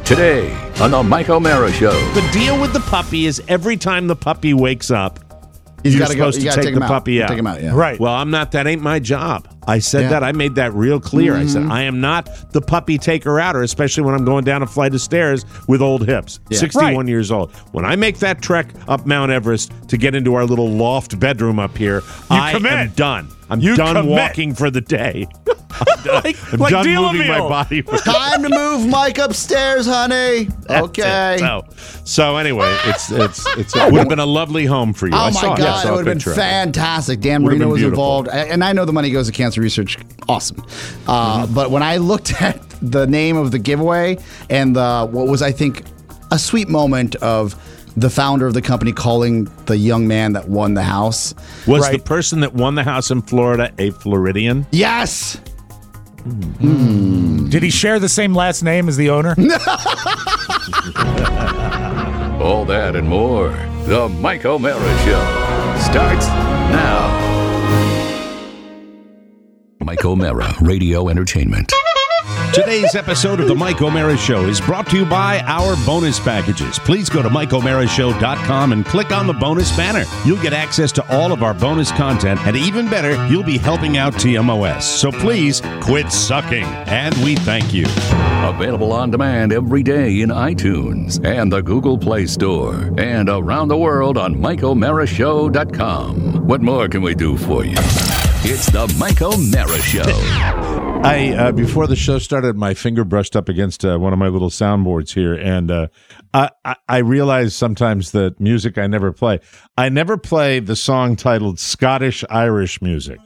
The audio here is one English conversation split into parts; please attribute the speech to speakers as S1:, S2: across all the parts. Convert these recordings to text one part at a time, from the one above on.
S1: Today on the Mike O'Mara Show.
S2: The deal with the puppy is every time the puppy wakes up, you're supposed to take the puppy out.
S3: Take him out, yeah.
S4: Right.
S2: Well, I'm not. That ain't my job. I said that. I made that real clear. I said, I am not the puppy taker-outer, especially when I'm going down a flight of stairs with old hips.
S3: Yeah.
S2: 61 years old. When I make that trek up Mount Everest to get into our little loft bedroom up here, I am done. I'm done walking for the day. I'm done moving my body.
S3: Time to move Mike upstairs, honey. Okay.
S2: So anyway, it would have been a lovely home for you.
S3: Oh my God, it would have been fantastic. Dan Marino was involved, and I know the money goes to cancer research. Awesome. But when I looked at the name of the giveaway and what was, I think, a sweet moment of the founder of the company calling the young man that won the house.
S2: Was the person that won the house in Florida a Floridian?
S3: Yes.
S4: Did he share the same last name as the owner?
S1: All that and more. The Mike O'Mara Show starts now. Mike O'Mara Radio Entertainment.
S2: Today's episode of the Mike O'Mara Show is brought to you by our bonus packages. Please go to MikeO'MaraShow.com and click on the bonus banner. You'll get access to all of our bonus content, and even better, you'll be helping out TMOS. So please quit sucking, and we thank you.
S1: Available on demand every day in iTunes and the Google Play Store, and around the world on MikeO'MaraShow.com. What more can we do for you? It's the Mike O'Mara Show.
S2: Before the show started, my finger brushed up against one of my little soundboards here, and I realize sometimes that music I never play. I never play the song titled Scottish-Irish music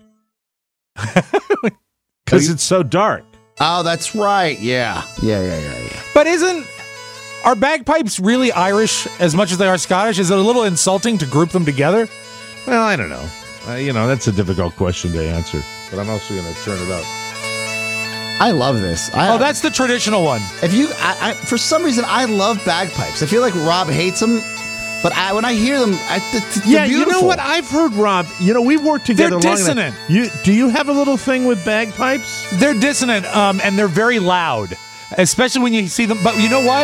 S2: because it's so dark.
S3: Oh, that's right. Yeah.
S4: But are bagpipes really Irish as much as they are Scottish? Is it a little insulting to group them together?
S2: Well, I don't know. That's a difficult question to answer, but I'm also going to turn it up.
S3: I love this.
S4: That's the traditional one.
S3: If you, for some reason, I love bagpipes. I feel like Rob hates them, but when I hear them, they're beautiful.
S2: You know what? I've heard Rob. We've worked together.
S4: They're dissonant.
S2: Do you have a little thing with bagpipes?
S4: They're dissonant, and they're very loud, especially when you see them. But you know what?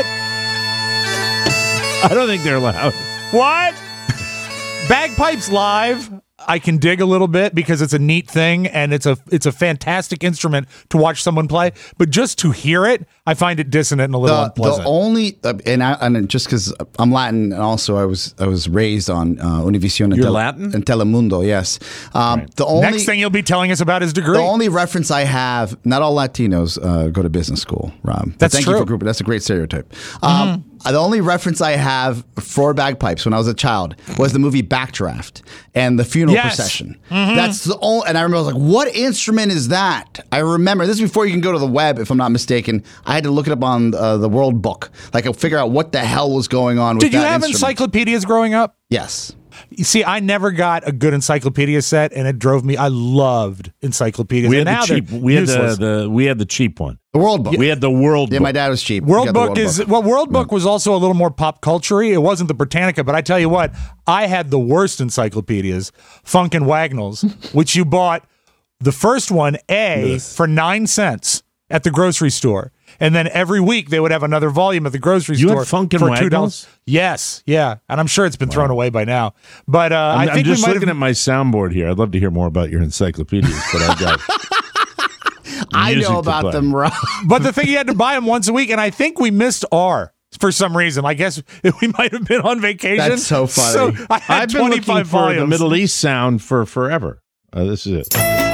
S2: I don't think they're loud.
S4: What? Bagpipes live, I can dig a little bit because it's a neat thing and it's a fantastic instrument to watch someone play. But just to hear it, I find it dissonant and a little unpleasant.
S3: The only and just because I'm Latin and also I was raised on Univision
S2: Latin
S3: and Telemundo. Yes.
S2: Right.
S3: The only
S4: next thing you'll be telling us about his degree.
S3: The only reference I have, not all Latinos go to business school, Rob.
S4: That's
S3: thank
S4: true.
S3: you for grouping. That's a great stereotype. The only reference I have for bagpipes when I was a child was the movie Backdraft and the funeral procession. That's the only, and I remember I was like, what instrument is that? I remember, this is before you can go to the web, if I'm not mistaken. I had to look it up on the World Book, figure out what the hell was going on with that
S4: Did you have
S3: instrument.
S4: encyclopedias growing up?
S3: Yes.
S4: You see, I never got a good encyclopedia set, and it drove me. I loved encyclopedias.
S2: We had the cheap one.
S3: The World Book.
S2: We had the World Book.
S3: Yeah, my dad was cheap.
S4: World Book World Book was also a little more pop culture-y. It wasn't the Britannica, but I tell you what, I had the worst encyclopedias, Funk and Wagnalls, which you bought the first one for 9 cents at the grocery store. And then every week they would have another volume at the grocery store.
S2: You had Funk and
S4: for
S2: Wagnalls?
S4: $2. Yes, yeah. And I'm sure it's been thrown away by now. But
S2: I'm just looking at my soundboard here. I'd love to hear more about your encyclopedias, but I've got
S3: I know about them, Rob.
S4: But the thing, you had to buy them once a week, and I think we missed R for some reason. I guess we might have been on vacation.
S3: That's so funny.
S4: So I had
S2: I've been
S4: 25
S2: looking for
S4: volumes.
S2: the Middle East sound for forever. This is it.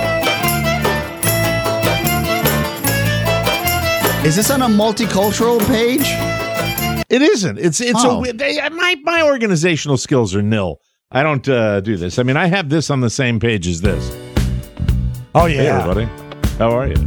S3: Is this on a multicultural page?
S2: It isn't. My organizational skills are nil. I don't do this. I mean, I have this on the same page as this.
S4: Oh, yeah.
S2: Hey, everybody. How are you?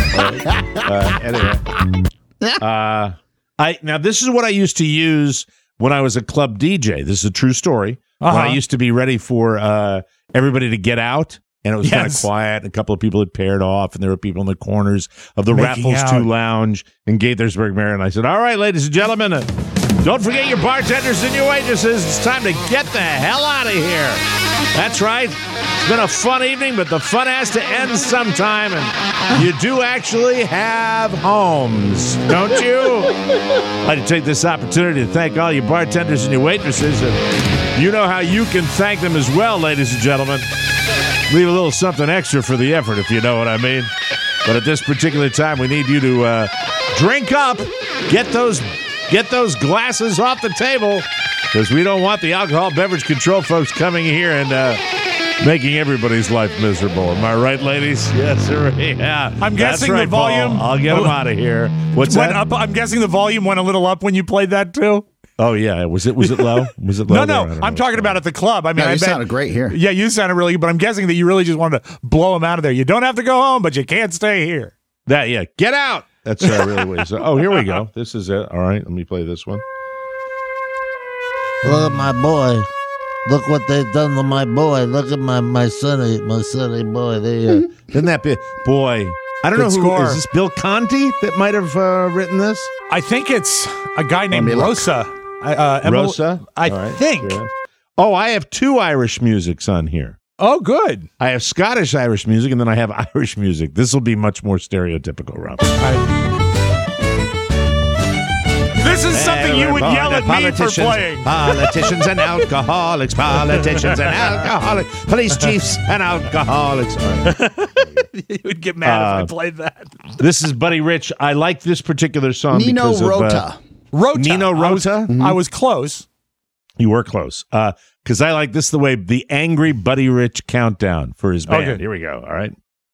S2: Anyway. Now, this is what I used to use when I was a club DJ. This is a true story. When I used to be ready for everybody to get out. And it was kind of quiet. And a couple of people had paired off, and there were people in the corners of the Raffles 2 Lounge in Gaithersburg, Maryland. I said, all right, ladies and gentlemen, don't forget your bartenders and your waitresses. It's time to get the hell out of here. That's right. It's been a fun evening, but the fun has to end sometime, and you do actually have homes, don't you? I'd like to take this opportunity to thank all your bartenders and your waitresses, and you know how you can thank them as well, ladies and gentlemen. Leave a little something extra for the effort, if you know what I mean. But at this particular time, we need you to drink up, get those glasses off the table, because we don't want the alcohol beverage control folks coming here and making everybody's life miserable. Am I right, ladies? Yes, sir. Yeah.
S4: I'm guessing
S2: right,
S4: the volume.
S2: Paul. I'll get them out of here. What's that?
S4: Up, I'm guessing the volume went a little up when you played that too.
S2: Oh yeah, was it low? Was it low?
S4: No. I'm talking about at the club. I mean,
S3: you sounded great here.
S4: Yeah, you sounded really good, but I'm guessing that you really just wanted to blow them out of there. You don't have to go home, but you can't stay here.
S2: Get out. That's really what he said. Oh, here we go. This is it. All right, let me play this one.
S5: Look at my boy. Look what they've done to my boy. Look at my sonny boy.
S2: Isn't that big? Boy, I don't know who. Is this Bill Conti that might have written this?
S4: I think it's a guy named Rosa.
S2: Rosa?
S4: I think.
S2: Good. Oh, I have two Irish musics on here.
S4: Oh, good.
S2: I have Scottish Irish music, and then I have Irish music. This will be much more stereotypical, Rob.
S4: This is something you would yell at me for playing.
S2: Politicians and alcoholics, politicians and alcoholics, police chiefs and alcoholics.
S4: You would get mad if I played that.
S2: This is Buddy Rich. I like this particular song
S3: Nino
S2: because
S3: Rota.
S2: Of Nino Rota.
S4: I was close.
S2: You were close. Because I like this the way the angry Buddy Rich countdown for his band.
S4: Okay.
S2: Here we go. All right.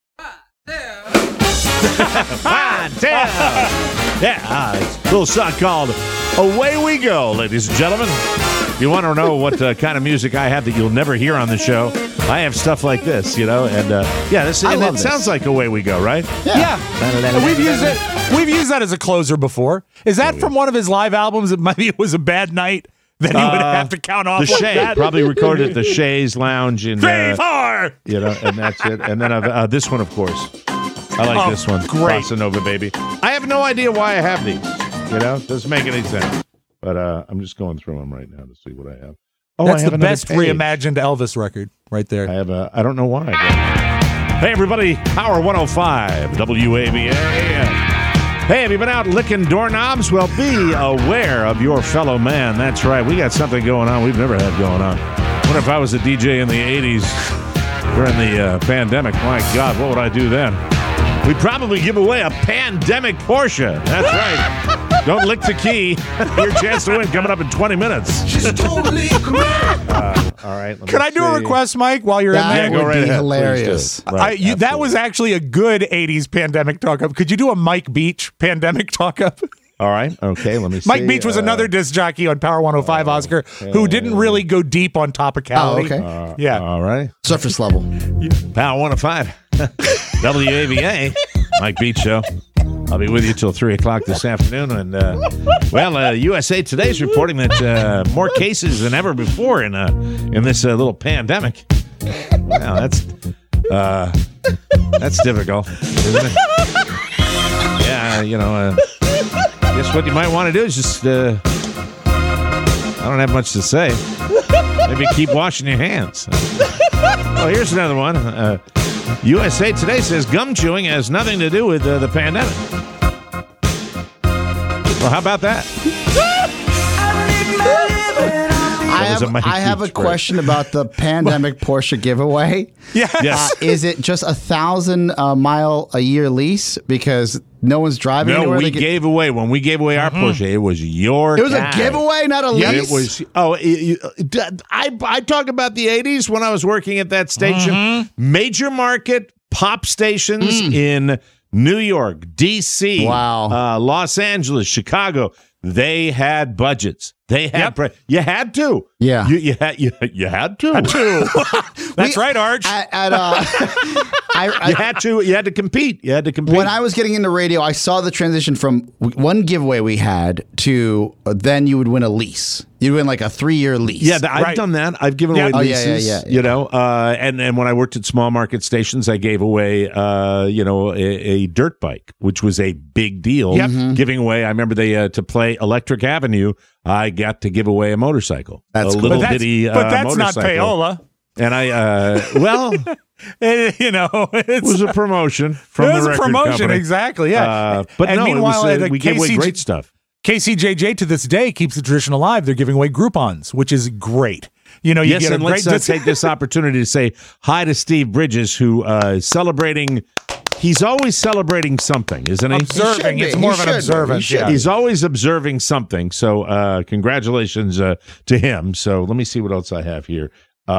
S5: 5, 2.
S2: Yeah, it's a little song called Away We Go, ladies and gentlemen. If you want to know what kind of music I have that you'll never hear on the show, I have stuff like this, and it sounds like Away We Go, right?
S4: Yeah. We've used that as a closer before. Is that from one of his live albums that maybe it was a bad night? Then he would have to count off
S2: the Shay. Probably recorded at the Shay's Lounge in
S4: 3, 4.
S2: And that's it. And then this one, of course. I like this one.
S4: Great.
S2: Bossa Nova, baby. I have no idea why I have these. It doesn't make any sense. But I'm just going through them right now to see what I have. Oh,
S4: that's
S2: I have
S4: the best
S2: page.
S4: reimagined Elvis record right there.
S2: I have I don't know why. Hey, everybody. Power 105, WABA. Hey, have you been out licking doorknobs? Well, be aware of your fellow man. That's right. We got something going on we've never had going on. I wonder if I was a DJ in the 80s during the pandemic. My God, what would I do then? We'd probably give away a pandemic Porsche. That's right. Don't lick the key. Your chance to win coming up in 20 minutes.
S5: She's totally correct.
S2: All right.
S4: Can I do a request, Mike, while you're in there?
S3: That would
S2: right
S3: be
S2: ahead.
S3: hilarious.
S2: Right,
S4: that was actually a good 80s pandemic talk-up. Could you do a Mike Beach pandemic talk-up?
S2: All right. Okay, let me see.
S4: Mike Beach was another disc jockey on Power 105, Oscar, who didn't really go deep on topicality.
S3: Oh, okay.
S4: Yeah.
S2: All right.
S3: Surface level.
S2: Power 105. WAVA. Mike Beach Show. I'll be with you till 3 o'clock this afternoon. And, USA Today's reporting that more cases than ever before in this little pandemic. Wow, that's difficult, isn't it? Yeah, I guess what you might want to do is just, I don't have much to say. Maybe keep washing your hands. Oh, here's another one. USA Today says gum chewing has nothing to do with the pandemic. Well, how about that?
S3: I have a question about the pandemic Porsche giveaway.
S2: Yes.
S3: Is it just 1,000 mile a year lease because no one's driving anywhere?
S2: No, gave away when we gave away our Porsche. It was your.
S3: It was a giveaway, not a lease.
S2: It was. Oh, I talk about the 80s when I was working at that station. Major market pop stations in New York, D.C., Los Angeles, Chicago. They had budgets. They had you had to.
S3: Yeah.
S2: You had to.
S4: That's right, Arch.
S2: You had to compete. You had to compete.
S3: When I was getting into radio, I saw the transition from one giveaway we had to then you would win a lease. You'd win like a 3-year lease.
S2: Yeah, I've done that. I've given away leases.
S3: Yeah.
S2: And when I worked at small market stations, I gave away, a dirt bike, which was a big deal. Giving away. I remember to play Electric Avenue. I got to give away a motorcycle.
S3: That's
S2: a
S3: cool.
S2: little bitty
S4: But that's
S2: motorcycle.
S4: not payola.
S2: And well,
S4: it
S2: was a promotion from the record company.
S4: Exactly, yeah.
S2: But
S4: and
S2: no,
S4: meanwhile,
S2: we gave away great stuff.
S4: KCJJ to this day keeps the tradition alive. They're giving away Groupons, which is great. You
S2: yes,
S4: get
S2: and let's take this opportunity to say hi to Steve Bridges, who is celebrating. He's always celebrating something, isn't he?
S4: Observing. It's more of an observance.
S2: He's always observing something. So congratulations to him. So let me see what else I have here.
S4: Can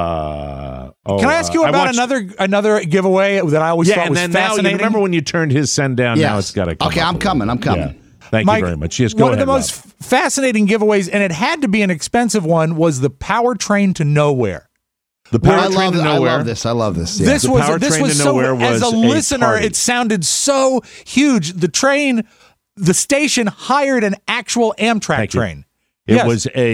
S4: I ask you about another giveaway that I always thought was fascinating?
S2: Now, you remember when you turned his send down?
S3: Yes.
S2: Now it's got to come.
S3: Okay, I'm coming.
S2: Yeah. Thank
S4: Mike,
S2: you very much. Yes,
S4: go ahead. One of the most fascinating giveaways, and it had to be an expensive one, was the Powertrain to Nowhere.
S2: The Powertrain to Nowhere.
S3: I love this. Yeah.
S4: This was so. As a listener, it sounded so huge. The station hired an actual Amtrak train.
S2: It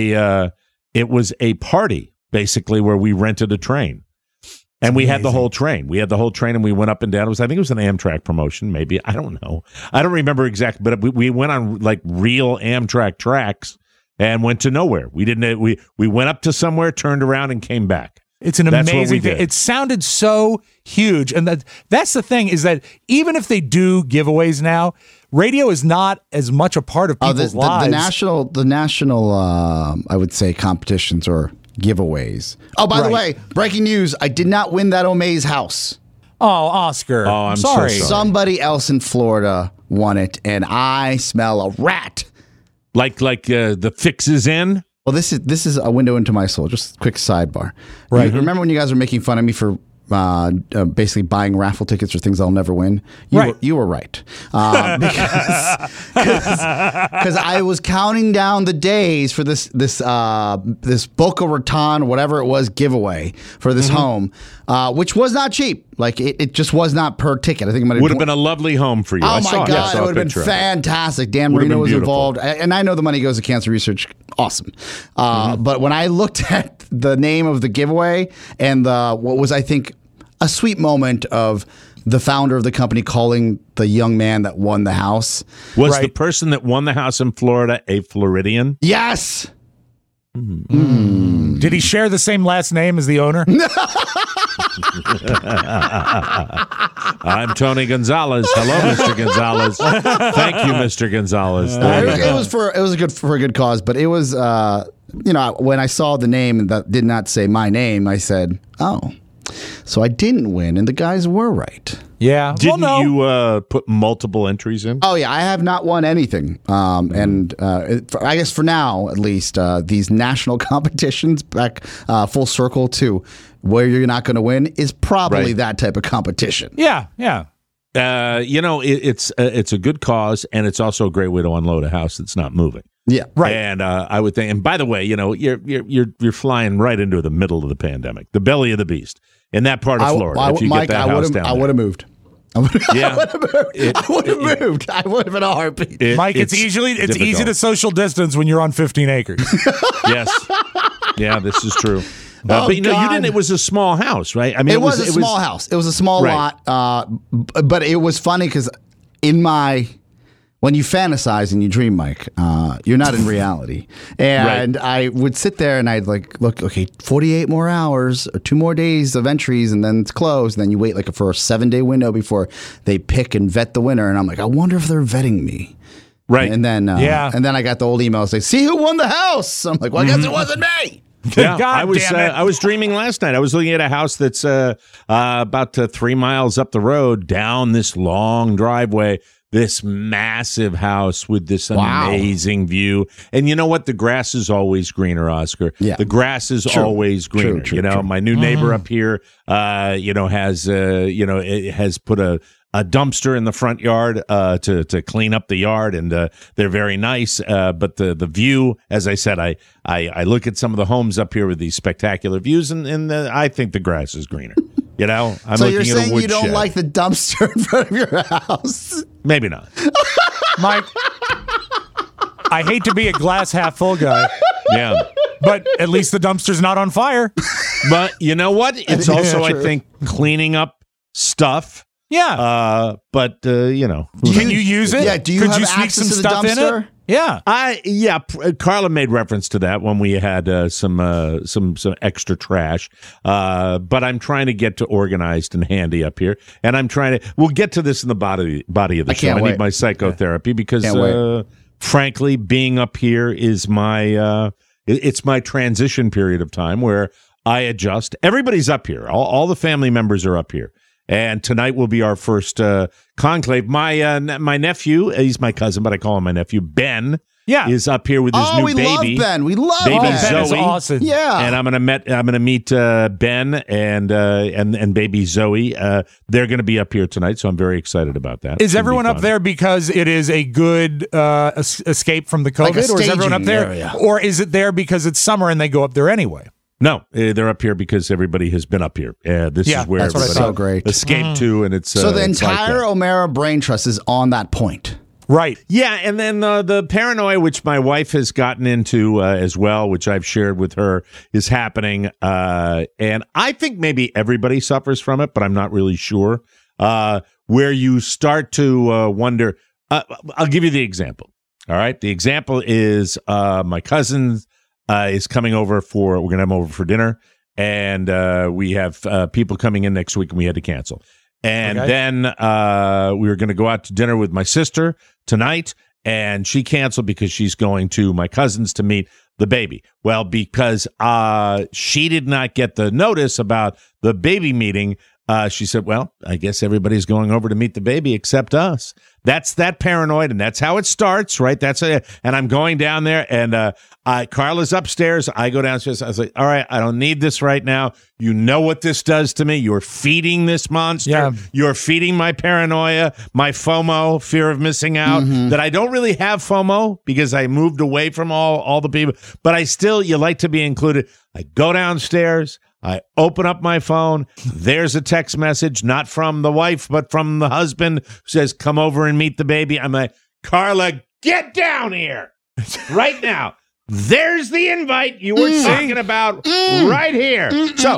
S2: was a party basically where we rented a train. And we had the whole train. And we went up and down. I think it was an Amtrak promotion, maybe. I don't know. I don't remember exactly, but we went on like real Amtrak tracks and went to nowhere. We went up to somewhere, turned around, and came back.
S4: It's an amazing thing. It sounded so huge. And that's the thing, is that even if they do giveaways now, radio is not as much a part of people's lives.
S3: The national I would say competitions or giveaways. Oh, by the way, breaking news, I did not win that Omaze house.
S4: Oh, Oscar.
S2: Oh, I'm sorry.
S3: Somebody else in Florida won it, and I smell a rat.
S2: Like the fix is in?
S3: Well, this is a window into my soul. Just a quick sidebar. Right. Remember when you guys were making fun of me for basically buying raffle tickets for things I'll never win? You were right. Because I was counting down the days for this Boca Raton, whatever it was, giveaway for this home, which was not cheap. Like it just was not per ticket. I think it
S2: would have been a lovely home for you.
S3: Oh my God, it would have been fantastic. Dan Marino was involved, and I know the money goes to cancer research. Awesome. But when I looked at the name of the giveaway and what was, I think, a sweet moment of the founder of the company calling the young man that won the house.
S2: Was the person that won the house in Florida a Floridian?
S3: Yes.
S4: Did he share the same last name as the owner?
S2: I'm Tony Gonzalez. Hello, Mr. Gonzalez. Thank you, Mr. Gonzalez.
S3: It was for a good cause, but it was when I saw the name that did not say my name, I said, oh. So I didn't win, and the guys were right.
S4: Yeah.
S2: Didn't you put multiple entries in?
S3: Oh, yeah. I have not won anything. And I guess for now, at least, these national competitions, back full circle to where you're not going to win, is probably that type of competition.
S4: Yeah, yeah.
S2: It's a good cause, and it's also a great way to unload a house that's not moving.
S3: Yeah,
S2: right. And I would think, and by the way, you're flying right into the middle of the pandemic, the belly of the beast in that part of Florida. If you get that house down there,
S3: I would have moved. I would have moved. I would have in a heartbeat.
S4: Mike, it's easy to social distance when you're on 15 acres.
S2: Yes. Yeah, this is true. But you didn't. It was a small house, right? I mean,
S3: it was a small house. It was a small lot. But it was funny because when you fantasize and you dream, Mike, you're not in reality. And I would sit there and I'd look, okay, 48 more hours or 2 more days of entries and then it's closed. And then you wait for a 7-day window before they pick and vet the winner. And I'm like, I wonder if they're vetting me. Right. And then I got the old emails. They see who won the house. I'm like, well, I guess it wasn't me.
S2: Yeah, I was dreaming last night. I was looking at a house that's about 3 miles up the road down this long driveway. This massive house with this amazing view. And you know what? The grass is always greener, Oscar. Yeah. The grass is always greener. True. My new neighbor up here, has put a dumpster in the front yard to clean up the yard, and they're very nice. But the view, as I said, I look at some of the homes up here with these spectacular views, and I think the grass is greener. I'm
S3: so
S2: looking
S3: you're
S2: at
S3: saying
S2: a woodshed.
S3: You don't like the dumpster in front of your house?
S2: Maybe not.
S4: Mike, I hate to be a glass half full guy.
S2: Yeah.
S4: But at least the dumpster's not on fire.
S2: But you know what? It's also, I think, cleaning up stuff.
S4: Yeah.
S2: But,
S4: Can you use it?
S3: Yeah. Do you have access to the dumpster?
S4: Yeah.
S2: Carla made reference to that when we had some extra trash. But I'm trying to get to organized and handy up here, and we'll get to this in the body of the show. I need my psychotherapy because frankly, being up here is it's my transition period of time where I adjust. Everybody's up here. All the family members are up here. And tonight will be our first conclave. My nephew, he's my cousin, but I call him my nephew, Ben, is up here with his new baby.
S3: Oh, we love Ben. We love
S2: baby
S3: Ben.
S2: Zoe.
S3: Ben
S4: is awesome.
S3: Yeah.
S2: And I'm gonna meet Ben and baby Zoe. They're gonna be up here tonight, so I'm very excited about that.
S4: Is everyone up there because it is a good escape from the COVID, or is everyone up there, or is it there because it's summer and they go up there anyway?
S2: No, they're up here because everybody has been up here. This is where everybody escaped to, and it's
S3: so the entire O'Mara Brain Trust is on that point.
S2: Right. Yeah, and then the paranoia, which my wife has gotten into as well, which I've shared with her, is happening. And I think maybe everybody suffers from it, but I'm not really sure. Where you start to wonder. I'll give you the example. All right. The example is my cousin is coming over we're going to have him over for dinner. And we have people coming in next week, and we had to cancel. And then we were going to go out to dinner with my sister tonight, and she canceled because she's going to my cousin's to meet the baby. Well, because she did not get the notice about the baby meeting, she said, well, I guess everybody's going over to meet the baby except us. That's that paranoid, and that's how it starts, right? And I'm going down there, and Carla's upstairs. I go downstairs. I was like, all right, I don't need this right now. You know what this does to me. You're feeding this monster. Yeah. You're feeding my paranoia, my FOMO, fear of missing out, that I don't really have FOMO because I moved away from all the people. But you like to be included. I go downstairs. I open up my phone. There's a text message, not from the wife, but from the husband, who says, come over and meet the baby. I'm like, Carla, get down here right now. There's the invite you were talking about right here.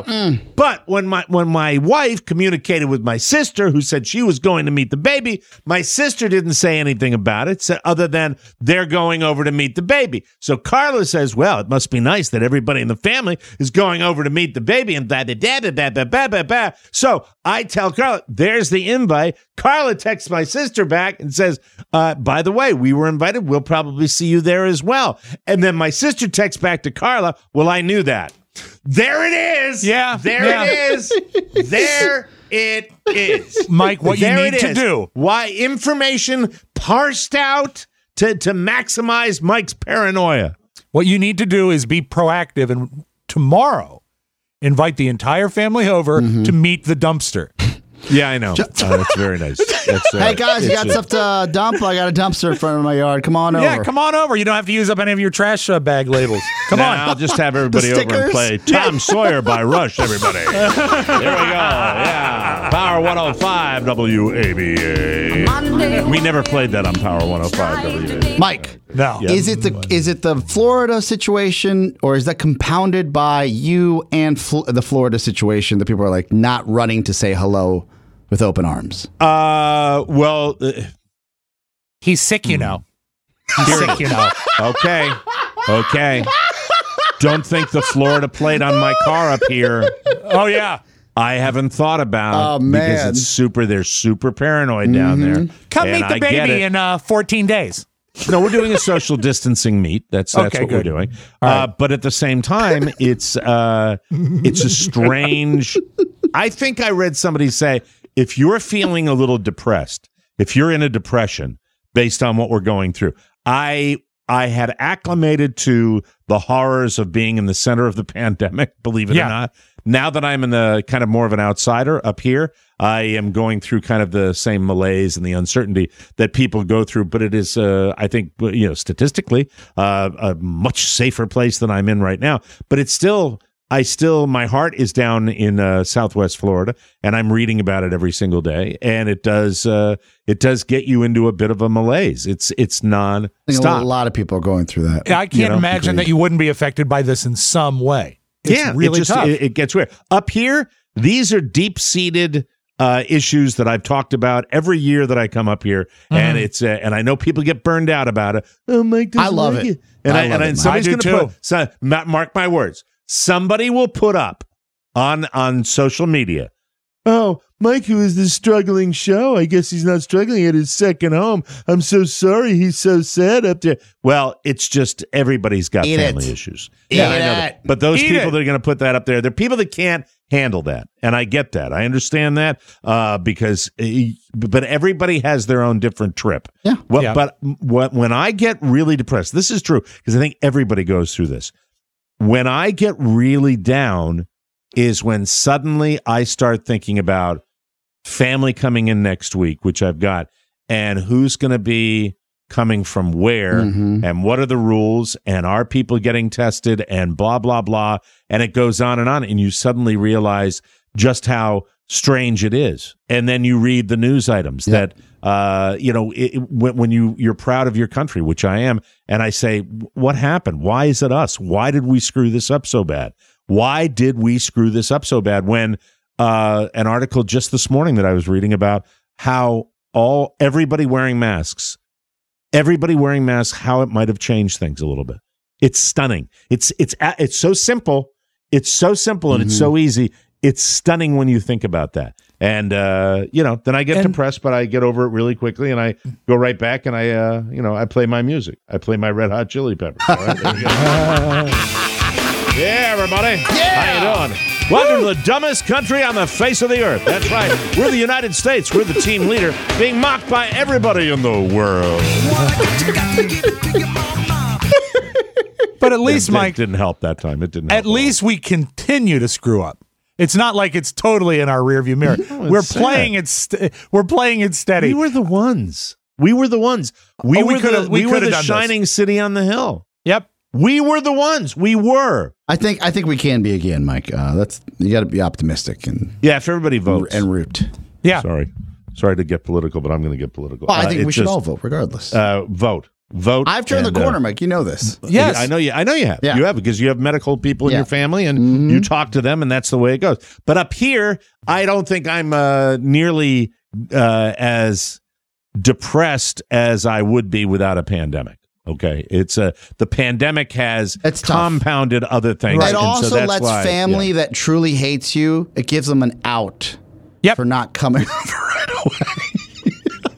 S2: But when my wife communicated with my sister, who said she was going to meet the baby, my sister didn't say anything about it, other than they're going over to meet the baby. So Carla says, well, it must be nice that everybody in the family is going over to meet the baby, and da-da-da-da-da-da-da-da-da. So I tell Carla, there's the invite. Carla texts my sister back and says, by the way, we were invited. We'll probably see you there as well. And then my sister texts back to Carla, well, I knew that. There it is.
S4: Yeah.
S2: It is. There it is.
S4: Mike, what you need to do.
S2: Why information parsed out to maximize Mike's paranoia.
S4: What you need to do is be proactive, and tomorrow invite the entire family over to meet the dumpster.
S2: Yeah, I know. That's very nice.
S3: Hey, guys, you got stuff to dump? I got a dumpster in front of my yard. Come on over.
S4: Yeah, come on over. You don't have to use up any of your trash bag labels. Come on.
S2: I'll just have everybody over and play Tom Sawyer by Rush, everybody. There we go. Yeah. Power 105 WABA. We never played that on Power 105 WABA.
S3: Mike.
S4: No.
S2: Yeah.
S3: Is it the Florida situation, or is that compounded by you and the Florida situation that people are like not running to say hello with open arms?
S2: Well,
S4: he's sick, you know. He's sick, you know.
S2: Okay. Don't think the Florida plate on my car up here.
S4: Oh yeah.
S2: I haven't thought about
S3: man.
S2: Because they're super paranoid down there.
S4: Come meet the baby in 14 days.
S2: No, we're doing a social distancing meet. That's what we're doing. Right. But at the same time, it's a strange. I think I read somebody say, if you're feeling a little depressed, if you're in a depression based on what we're going through, I had acclimated to the horrors of being in the center of the pandemic, believe it or not. Now that I'm in the kind of more of an outsider up here, I am going through kind of the same malaise and the uncertainty that people go through. But it is, I think, statistically, a much safer place than I'm in right now. But it's still, my heart is down in Southwest Florida, and I'm reading about it every single day. And it does get you into a bit of a malaise. It's non-stop.
S3: I think a lot of people are going through that.
S4: I can't imagine that you wouldn't be affected by this in some way. It's really tough.
S2: It gets weird. Up here, these are deep-seated issues that I've talked about every year that I come up here, and it's and I know people get burned out about it. Oh, Mike,
S3: I love it.
S2: And somebody's
S4: I do
S2: going to
S4: too.
S2: put. Mark my words. Somebody will put up on social media. Oh, Mike, who is this struggling show? I guess he's not struggling at his second home. I'm so sorry. He's so sad up there. Well, it's just everybody's got family issues.
S3: I know
S2: that. But those people that are going to put that up there, they're people that can't handle that. And I get that. I understand that because, but everybody has their own different trip.
S3: Yeah.
S2: But when I get really depressed, this is true because I think everybody goes through this. When I get really down is when suddenly I start thinking about family coming in next week, which I've got, and who's going to be coming from where, and what are the rules, and are people getting tested, and blah, blah, blah. And it goes on, and you suddenly realize just how strange it is. And then you read the news items that, when you're proud of your country, which I am, and I say, what happened? Why is it us? Why did we screw this up so bad? Why did we screw this up so bad? When an article just this morning that I was reading about how everybody wearing masks, how it might have changed things a little bit. It's stunning. It's so simple. It's so simple and it's so easy. It's stunning when you think about that. And then I get depressed, but I get over it really quickly, and I go right back and I play my music. I play my Red Hot Chili Peppers. All right, there you go. Yeah, everybody. Yeah. How you doing? Welcome to the dumbest country on the face of the earth. That's right. We're the United States. We're the team leader, being mocked by everybody in the world.
S4: But at least, Mike,
S2: it didn't help that time. It didn't help.
S4: At least we continue to screw up. It's not like it's totally in our rearview mirror.
S2: No,
S4: we're playing it. We're playing it steady.
S2: We were the ones. We were the shining city on the hill.
S4: Yep.
S2: We were the ones. We were.
S3: I think we can be again, Mike. You got to be optimistic and
S2: if everybody votes
S3: and root.
S4: Yeah.
S2: Sorry to get political, but I'm going to get political.
S3: Well, I think we should all vote regardless.
S2: Vote.
S3: I've turned the corner, Mike. You know this.
S4: Yes,
S2: I know you have.
S3: Yeah.
S2: You have because you have medical people in your family, and you talk to them, and that's the way it goes. But up here, I don't think I'm nearly as depressed as I would be without a pandemic. Okay, it's the pandemic has compounded other things.
S3: Right. It also lets family that truly hates you. It gives them an out. For not coming over right away.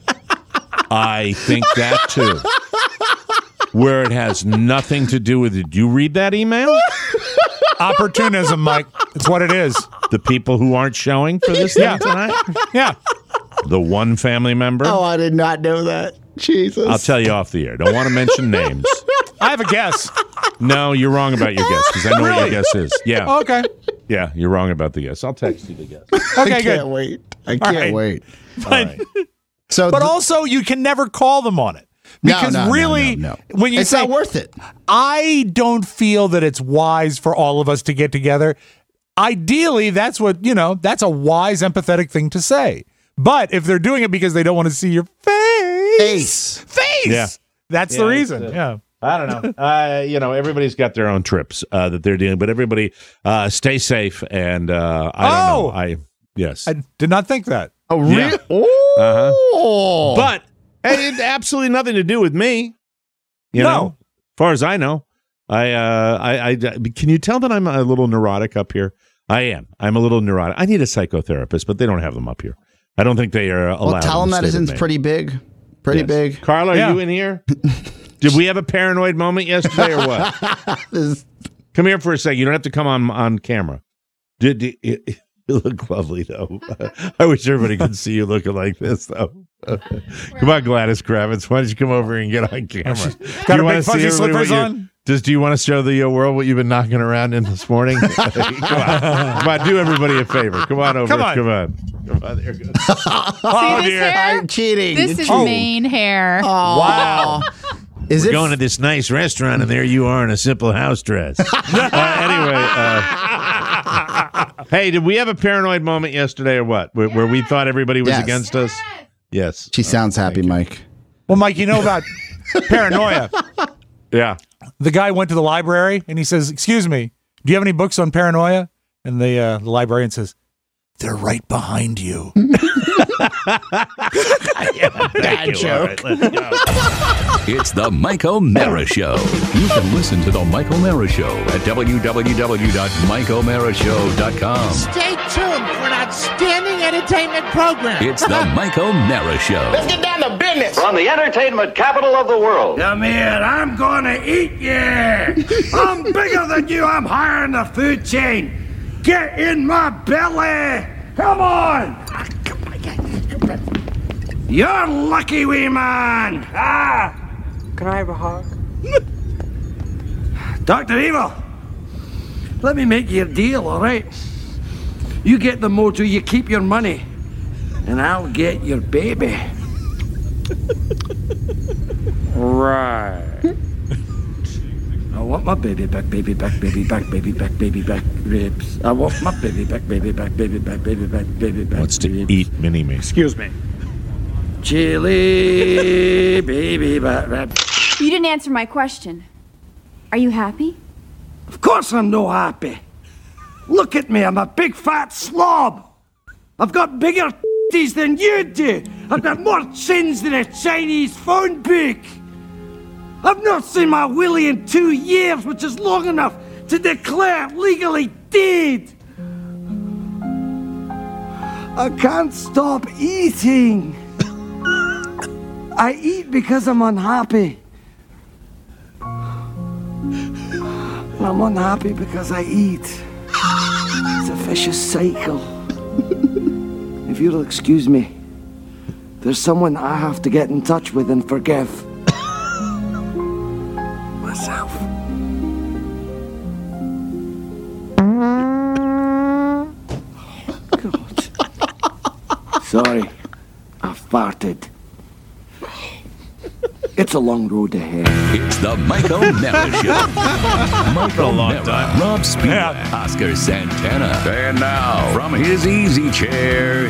S2: I think that too. Where it has nothing to do with it. Do you read that email?
S4: Opportunism, Mike. It's what it is.
S2: The people who aren't showing for this thing tonight?
S4: Yeah.
S2: The one family member?
S3: Oh, I did not know that. Jesus.
S2: I'll tell you off the air. Don't want to mention names.
S4: I have a guess.
S2: No, you're wrong about your guess because I know what your guess is. Yeah.
S4: Okay.
S2: Yeah, you're wrong about the guess. I'll text you the guess.
S4: Okay,
S3: I
S4: good.
S3: can't wait. I can't wait.
S2: All right.
S4: But also, you can never call them on it. Because
S3: no,
S4: when you
S3: it's not worth it.
S4: I don't feel that it's wise for all of us to get together. Ideally, that's that's a wise, empathetic thing to say. But if they're doing it because they don't want to see your face,
S2: yeah.
S4: That's the reason.
S2: I don't know. Everybody's got their own trips that they're dealing, but everybody stay safe. And I don't know. Yes.
S4: I did not think that.
S3: Oh, really?
S2: Yeah.
S3: Oh.
S2: But it had absolutely nothing to do with me. You know, as far as I know. I can you tell that I'm a little neurotic up here? I am. I'm a little neurotic. I need a psychotherapist, but they don't have them up here. I don't think they are allowed.
S3: Well, telemedicine's pretty big. Pretty big.
S2: Carla, are you in here? Did we have a paranoid moment yesterday or what? Come here for a second. You don't have to come on camera. You look lovely, though. I wish everybody could see you looking like this, though. Come on, Gladys Kravitz. Why don't you come over and get on camera?
S4: Got a big fuzzy slippers on?
S2: Do you want to show the world what you've been knocking around in this morning? Come on, do everybody a favor. Come on over. Come on. There goes.
S3: Oh, dear. I'm cheating.
S6: This is mane hair.
S3: Oh. Wow.
S2: We're going to this nice restaurant, and there you are in a simple house dress. Hey, did we have a paranoid moment yesterday or what? Where we thought everybody was against us? Yes.
S3: She sounds happy, Mike.
S4: Well, Mike, you know about paranoia.
S2: Yeah.
S4: The guy went to the library, and he says, "Excuse me, do you have any books on paranoia?" And the librarian says, they're right behind you.
S3: Bad joke.
S2: All right, let's go.
S1: It's the Mike O'Mara Show. You can listen to the Mike O'Mara Show at www.mikeomarashow.com.
S6: Stay tuned for an outstanding entertainment program.
S1: It's the Mike O'Mara Show.
S7: Let's get down to business.
S8: From the entertainment capital of the world.
S9: Come here, I'm gonna eat you. I'm bigger than you. I'm higher in the food chain. Get in my belly. Come on. You're lucky, wee man. Ah.
S10: Can I have a hug?
S9: Dr. Evil, let me make you a deal, all right? You get the mojo, you keep your money, and I'll get your baby.
S10: Right.
S9: I want my baby back, baby back, baby back, baby back, baby back ribs. I want my baby back, baby back, baby back, baby back, baby back.
S2: Wants to
S9: ribs.
S2: eat mini-me.
S10: Excuse me.
S9: Chili, baby back ribs.
S11: You didn't answer my question. Are you happy?
S9: Of course I'm no happy. Look at me, I'm a big fat slob. I've got bigger titties than you do. I've got more chins than a Chinese phone book. I've not seen my willy in 2 years, which is long enough to declare legally dead. I can't stop eating. I eat because I'm unhappy. And I'm unhappy because I eat. It's a vicious cycle. If you'll excuse me, there's someone I have to get in touch with and forgive. Myself. God. Sorry, I farted. It's a long road ahead.
S1: It's the Mike O'Mara Show. Mike O'Mara, Rob Speedwagon, Oscar Santana. And now, from his easy chair,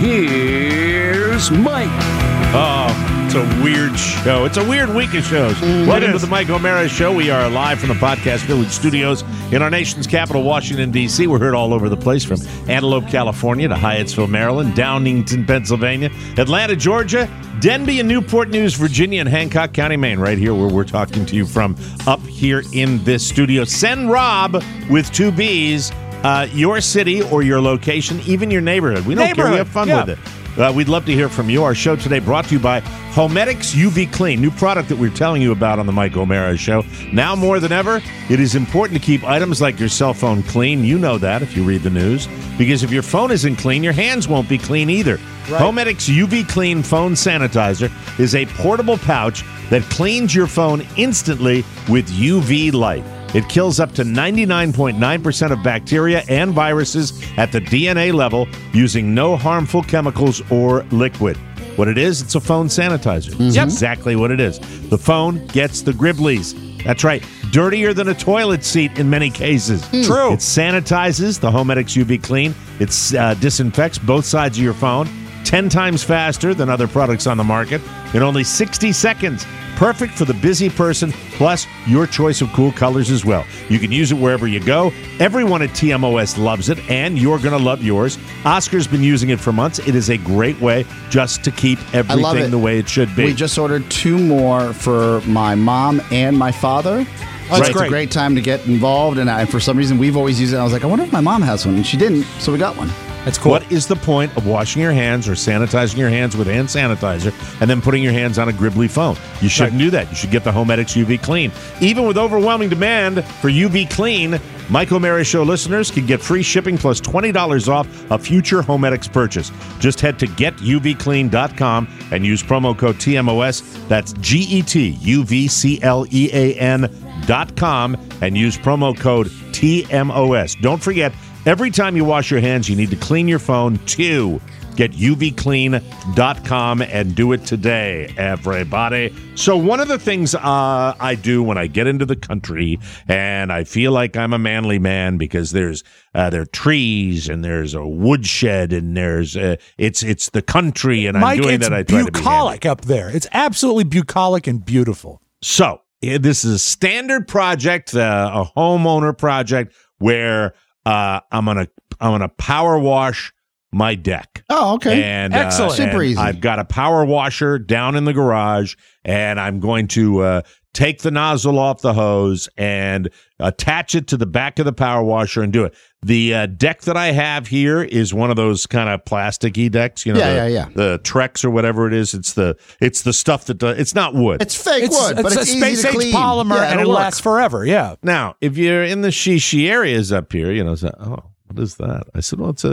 S1: here's Mike.
S2: Oh, it's a weird show. It's a weird week of shows. Welcome to the Mike O'Mara Show. We are live from the Podcast Village studios in our nation's capital, Washington, D.C. We're heard all over the place, from Antelope, California to Hyattsville, Maryland, Downingtown, Pennsylvania, Atlanta, Georgia, Denby and Newport News, Virginia, and Hancock County, Maine, right here where we're talking to you from up here in this studio. Send Rob with 2 B's, your city or your location, even your neighborhood. We don't care. We have fun with it. We'd love to hear from you. Our show today brought to you by Homedics UV Clean, new product that we're telling you about on the Mike O'Mara Show. Now more than ever, it is important to keep items like your cell phone clean. You know that if you read the news, because if your phone isn't clean, your hands won't be clean either. Right. Homedics UV Clean Phone Sanitizer is a portable pouch that cleans your phone instantly with UV light. It kills up to 99.9% of bacteria and viruses at the DNA level using no harmful chemicals or liquid. What it is, it's a phone sanitizer. Mm-hmm. That's exactly what it is. The phone gets the gribblies. That's right. Dirtier than a toilet seat in many cases.
S4: True.
S2: It sanitizes, the Homedics UV Clean. It disinfects both sides of your phone 10 times faster than other products on the market in only 60 seconds. Perfect for the busy person, plus your choice of cool colors as well. You can use it wherever you go. Everyone at TMOS loves it, and you're going to love yours. Oscar's been using it for months. It is a great way just to keep everything the way it should be.
S3: We just ordered 2 more for my mom and my father.
S4: Oh,
S3: it's a great time to get involved, and for some reason, we've always used it. I was like, I wonder if my mom has one, and she didn't, so we got one.
S4: That's cool.
S2: What is the point of washing your hands or sanitizing your hands with hand sanitizer and then putting your hands on a gribbly phone? You shouldn't do that. You should get the Homedics UV Clean. Even with overwhelming demand for UV Clean, Mike O'Mara Show listeners can get free shipping plus $20 off a future Homedics purchase. Just head to getuvclean.com and use promo code TMOS. That's GETUVCLEAN.com and use promo code TMOS. Don't forget, every time you wash your hands, you need to clean your phone too. Get uvclean.com and do it today, everybody. So one of the things I do when I get into the country and I feel like I'm a manly man because there are trees and there's a woodshed and there's it's the country and
S4: Mike,
S2: I'm doing
S4: it's
S2: that. I try to be
S4: bucolic up there. It's absolutely bucolic and beautiful.
S2: So this is a standard project, a homeowner project where I'm gonna power wash my deck.
S3: Oh, okay.
S2: And
S4: Excellent.
S3: Super easy.
S2: I've got a power washer down in the garage, and I'm going to take the nozzle off the hose and attach it to the back of the power washer and do it. The deck that I have here is one of those kind of plasticky decks, you know, the Trex or whatever it is. It's the stuff that it's not wood.
S3: It's fake wood, but it's
S4: a
S3: easy to
S4: space-age
S3: clean.
S4: polymer, and it lasts forever. Yeah.
S2: Now, if you're in the Shishi areas up here, you know, what is that? I said, well, it's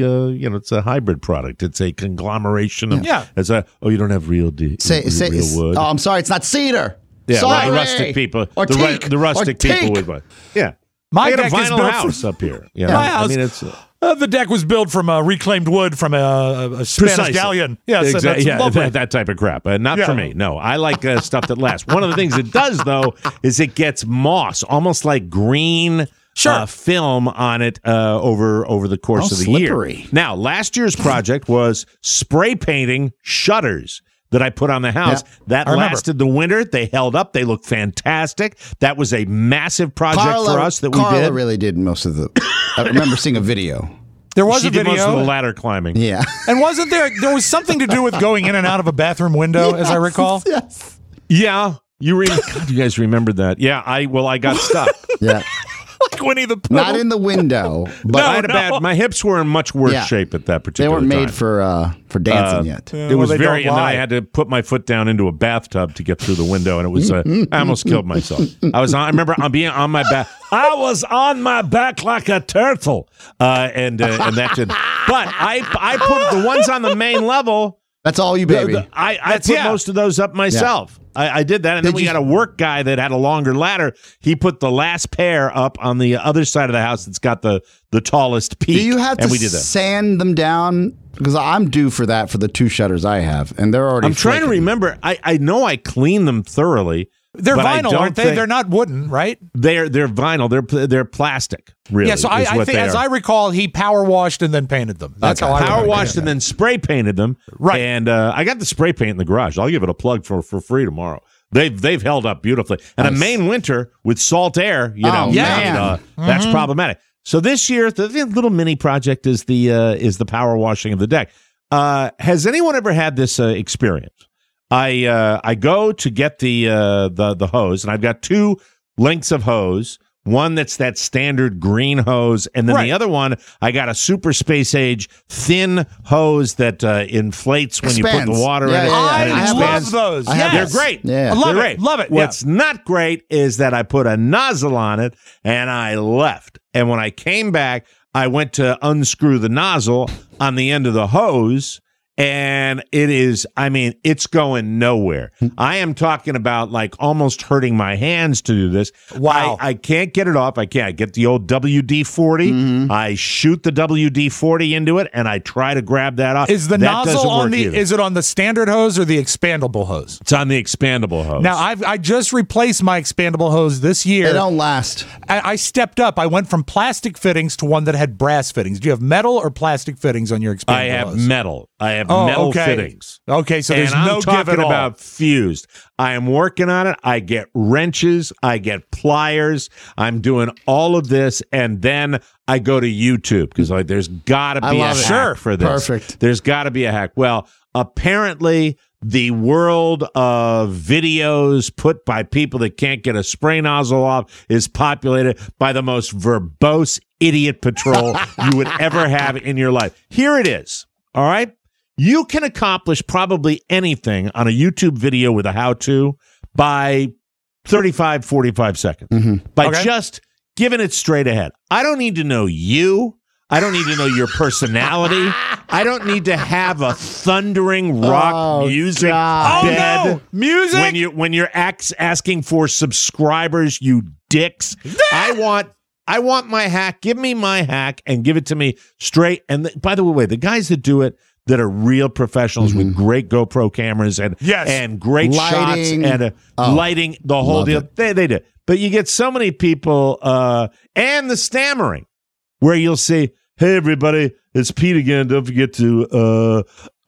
S2: a hybrid product. It's a conglomeration of you don't have real wood.
S3: Oh, I'm sorry, it's not cedar.
S2: Yeah,
S3: sorry.
S2: well, the rustic people,
S3: or teak,
S2: the rustic
S3: or
S2: people
S3: teak.
S2: would. Yeah,
S4: my
S2: I got
S4: deck
S2: a
S4: is
S2: vinyl
S4: built
S2: house up here. You know?
S4: My house.
S2: I mean, it's
S4: the deck was built from reclaimed wood from a Spanish
S2: precisely.
S4: galleon. Yeah, so
S2: exactly.
S4: that's
S2: That type of crap. Not for me. No, I like stuff that lasts. One of the things it does, though, is it gets moss, almost like green. Film on it over the course of the
S3: slippery.
S2: year. Now, last year's project was spray painting shutters that I put on the house.
S3: Yeah,
S2: that lasted the winter. They held up. They looked fantastic. That was a massive project for us that we did.
S3: Carla really did most of the. I remember seeing a video.
S4: There was
S2: she
S4: a video.
S2: did most of the ladder climbing.
S3: Yeah.
S4: And wasn't there was something to do with going in and out of a bathroom window, as I recall?
S3: Yes.
S2: Yeah. You guys remembered that. Yeah, I got stuck.
S3: Yeah.
S4: Like Winnie the Pooh.
S3: Not in the window, but
S2: I had my hips were in much worse shape at that particular time.
S3: They weren't made for dancing yet.
S2: It was and then I had to put my foot down into a bathtub to get through the window, and it was I almost killed myself. I remember being on my back. I was on my back like a turtle, and that did. But I put the ones on the main level.
S3: That's all you, baby.
S2: I put most of those up myself. Yeah. I did that, and then we got a work guy that had a longer ladder. He put the last pair up on the other side of the house that's got the tallest peak.
S3: Do you have to sand them down? Because I'm due for that for the 2 shutters I have, and they're already
S2: trying to remember. I know I cleaned them thoroughly.
S4: They're vinyl, aren't they? They're not wooden, right?
S2: They're vinyl. They're plastic. Really?
S4: Yeah. So I think, as I recall, he power washed and then painted them. That's how I
S2: power washed and then spray painted them.
S4: Right.
S2: And I got the spray paint in the garage. I'll give it a plug for free tomorrow. They've held up beautifully. And a Maine winter with salt air, that's problematic. So this year, the little mini project is the power washing of the deck. Has anyone ever had this experience? I go to get the hose, and I've got 2 lengths of hose. One that's that standard green hose, and then the other one, I got a super space age thin hose that inflates when you put the water in it.
S4: I love those.
S2: They're great.
S3: Yeah.
S4: I love it. Love it.
S2: What's not great is that I put a nozzle on it and I left. And when I came back, I went to unscrew the nozzle on the end of the hose. And it's going nowhere. I am talking about like almost hurting my hands to do this.
S4: Wow.
S2: I can't get it off. I get the old WD-40. Mm-hmm. I shoot the WD-40 into it, and I try to grab that off.
S4: Is the nozzle is it on the standard hose or the expandable hose?
S2: It's on the expandable hose.
S4: Now, I just replaced my expandable hose this year.
S3: They don't last.
S4: I stepped up. I went from plastic fittings to one that had brass fittings. Do you have metal or plastic fittings on your expandable hose?
S2: I have metal. I have metal fittings.
S4: Okay, so there's no give at all. I'm
S2: talking about fused. I am working on it. I get wrenches. I get pliers. I'm doing all of this, and then I go to YouTube because there's got to be a hack for this.
S3: Perfect.
S2: There's got to be a hack. Well, apparently the world of videos put by people that can't get a spray nozzle off is populated by the most verbose idiot patrol you would ever have in your life. Here it is. All right? You can accomplish probably anything on a YouTube video with a how-to by 35, 45 seconds. By just giving it straight ahead. I don't need to know you. I don't need to know your personality. I don't need to have a thundering rock music bed.
S4: Oh, no! Music?
S2: When you're asking for subscribers, you dicks. I want my hack. Give me my hack and give it to me straight. And by the way, the guys that do it that are real professionals with great GoPro cameras and great
S3: lighting.
S2: shots and lighting, the whole deal. They do. But you get so many people and the stammering where you'll say, "Hey, everybody, it's Pete again. Don't forget to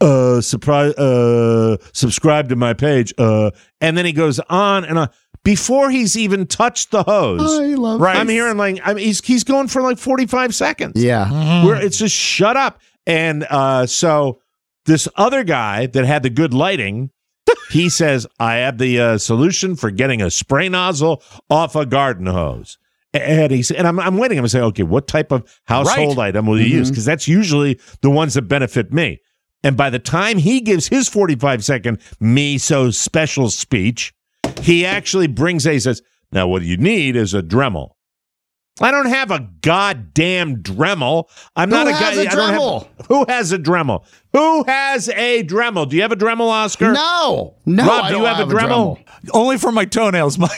S2: subscribe to my page." And then he goes on and on. Before he's even touched the hose, I'm hearing he's going for like 45 seconds.
S3: Yeah.
S2: Where it's just shut up. And so this other guy that had the good lighting, he says, I have the solution for getting a spray nozzle off a garden hose. And he said, and I'm waiting. I'm going to say, okay, what type of household item will you use? Because that's usually the ones that benefit me. And by the time he gives his 45-second me so special speech, he actually he says, now what you need is a Dremel. I don't have a goddamn Dremel. I'm not a guy. Who has a Dremel? Who has a Dremel? Do you have a Dremel, Oscar?
S3: No.
S2: Rob, do you have a Dremel?
S4: Only for my toenails, Mike.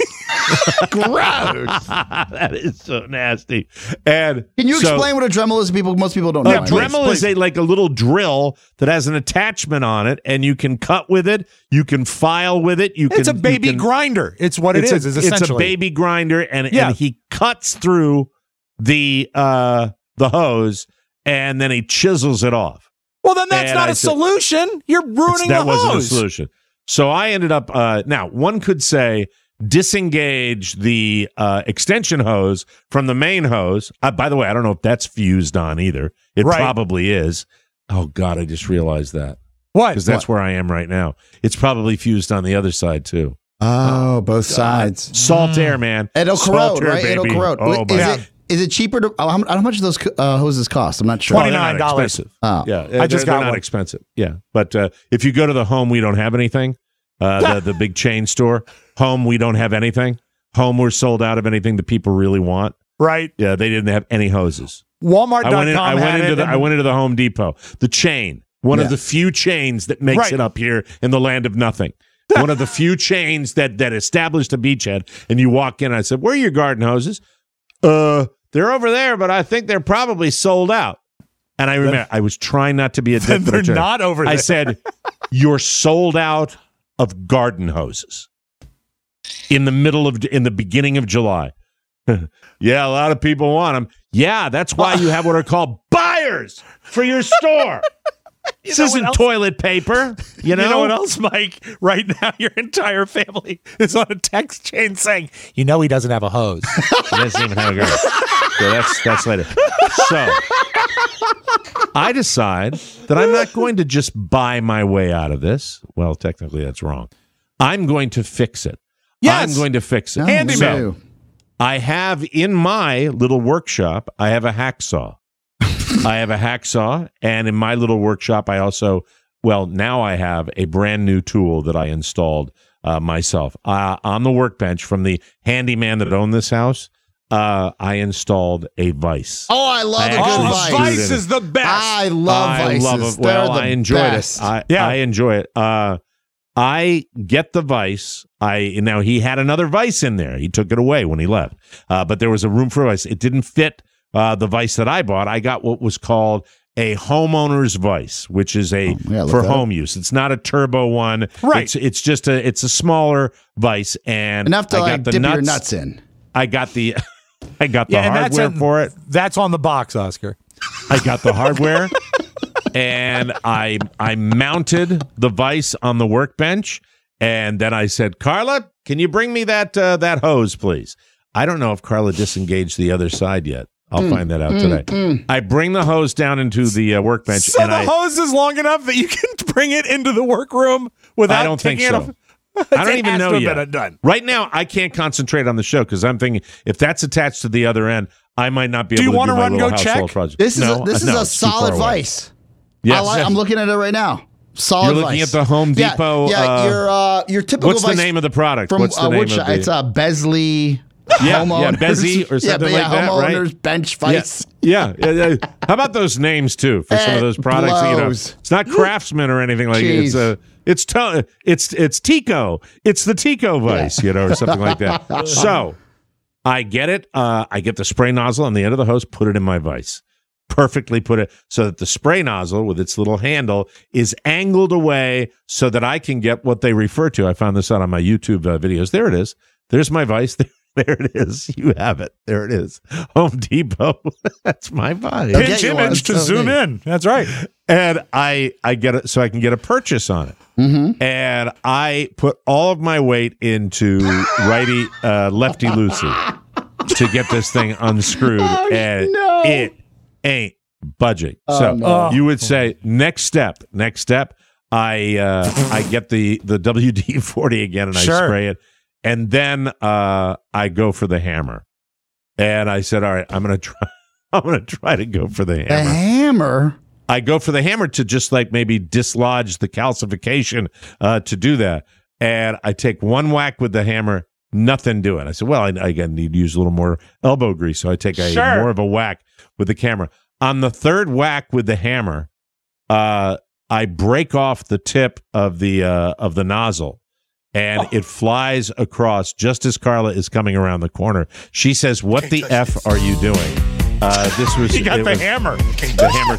S3: Gross.
S2: That is so nasty. And
S3: can you explain what a Dremel is? Most people don't know.
S2: A Dremel is like a little drill that has an attachment on it, and you can cut with it. You can file with it.
S4: It's a baby grinder. It's what it is.
S2: It's a baby grinder, and he cuts through the hose, and then he chisels it off.
S4: Well, then that's not a solution. You're ruining the hose.
S2: That wasn't a solution. So I ended up, now, one could say disengage the extension hose from the main hose. By the way, I don't know if that's fused on either. It probably is. Oh, God, I just realized that.
S4: What?
S2: Because that's where I am right now. It's probably fused on the other side, too.
S3: Oh, both sides.
S2: Salt air, man.
S3: It'll corrode, right?
S2: Baby.
S3: It'll corrode.
S2: Oh,
S3: Is it cheaper to? How much do those hoses cost? I'm not sure.
S4: $29.
S2: Oh, yeah, they're not expensive. Yeah, but if you go to the Home, we don't have anything. The big chain store, Home, we don't have anything. Home, we're sold out of anything that people really want.
S4: Right?
S2: Yeah, they didn't have any hoses.
S4: Walmart.com.
S2: I went into the Home Depot, the chain, one of the few chains that makes it up here in the land of nothing. One of the few chains that established a beachhead, and you walk in. I said, "Where are your garden hoses?" They're over there, but I think they're probably sold out. And I remember I was trying not to be a dick.
S4: They're not over there.
S2: I said, "You're sold out of garden hoses in the beginning of July." Yeah, a lot of people want them. Yeah, that's why you have what are called buyers for your store. This isn't toilet paper. You know
S4: what else, Mike? Right now, your entire family is on a text chain saying, he doesn't have a hose.
S2: He doesn't even have a girl. So that's later. So I decide that I'm not going to just buy my way out of this. Well, technically, that's wrong. I'm going to fix it.
S4: Yes.
S2: I'm going to fix it.
S4: Handyman.
S2: So I have in my little workshop, I have a hacksaw. And in my little workshop, I also, now I have a brand new tool that I installed myself. On the workbench from the handyman that owned this house, I installed a vise.
S3: Oh, I love a good vise.
S4: Vise is the best.
S3: I love vices.
S2: I love it. Well, I enjoyed it. I enjoy it. I get the vise. Now, he had another vise in there. He took it away when he left. But there was a room for a vise. It didn't fit the vise that I bought. I got what was called a homeowner's vise, which is for home use. It's not a turbo one.
S4: Right.
S2: It's just a smaller vise, and
S3: enough to dip your nuts in.
S2: I got the hardware for it.
S4: That's on the box, Oscar.
S2: I got the hardware, and I mounted the vise on the workbench, and then I said, "Carla, can you bring me that hose, please?" I don't know if Carla disengaged the other side yet. I'll find that out today. I bring the hose down into the workbench.
S4: So the hose is long enough that you can bring it into the workroom without
S2: I don't think so.
S4: I
S2: don't even know yet. Right now, I can't concentrate on the show because I'm thinking if that's attached to the other end, I might not be able to do my little household project.
S3: This is a solid vise.
S2: Yes.
S3: I'm looking at it right now. Solid
S2: You're looking
S3: vise.
S2: at the Home Depot.
S3: Your typical
S2: what's
S3: vise.
S2: What's the name of the product?
S3: From
S2: what's the name of
S3: It's Besley.
S2: Bezzy or something like that, right?
S3: Homeowners bench vise.
S2: Yeah. How about those names too for some of those products? It's not Craftsman or anything like it. It's Tico. It's the Tico vise, or something like that. So I get it. I get the spray nozzle on the end of the hose, put it in my vise. Perfectly put it so that the spray nozzle with its little handle is angled away so that I can get what they refer to. I found this out on my YouTube videos. There it is. There's my vise. There it is. You have it. There it is. Home Depot. That's my vise.
S4: Pinch image to zoom in. That's right.
S2: And I get it so I can get a purchase on it.
S3: Mm-hmm.
S2: And I put all of my weight into lefty loosey to get this thing unscrewed. It ain't budging. You would say next step. I get the WD-40 again and I spray it, and then I go for the hammer. And I said, all right, I'm gonna try to go for the hammer.
S3: The hammer.
S2: I go for the hammer to just like maybe dislodge the calcification to do that. And I take one whack with the hammer, nothing doing. I said, well, I need to use a little more elbow grease. So I take more of a whack with the camera. On the third whack with the hammer, I break off the tip of the nozzle, and it flies across just as Carla is coming around the corner. She says, what the F are you doing? This was
S4: you got the hammer.
S2: The hammer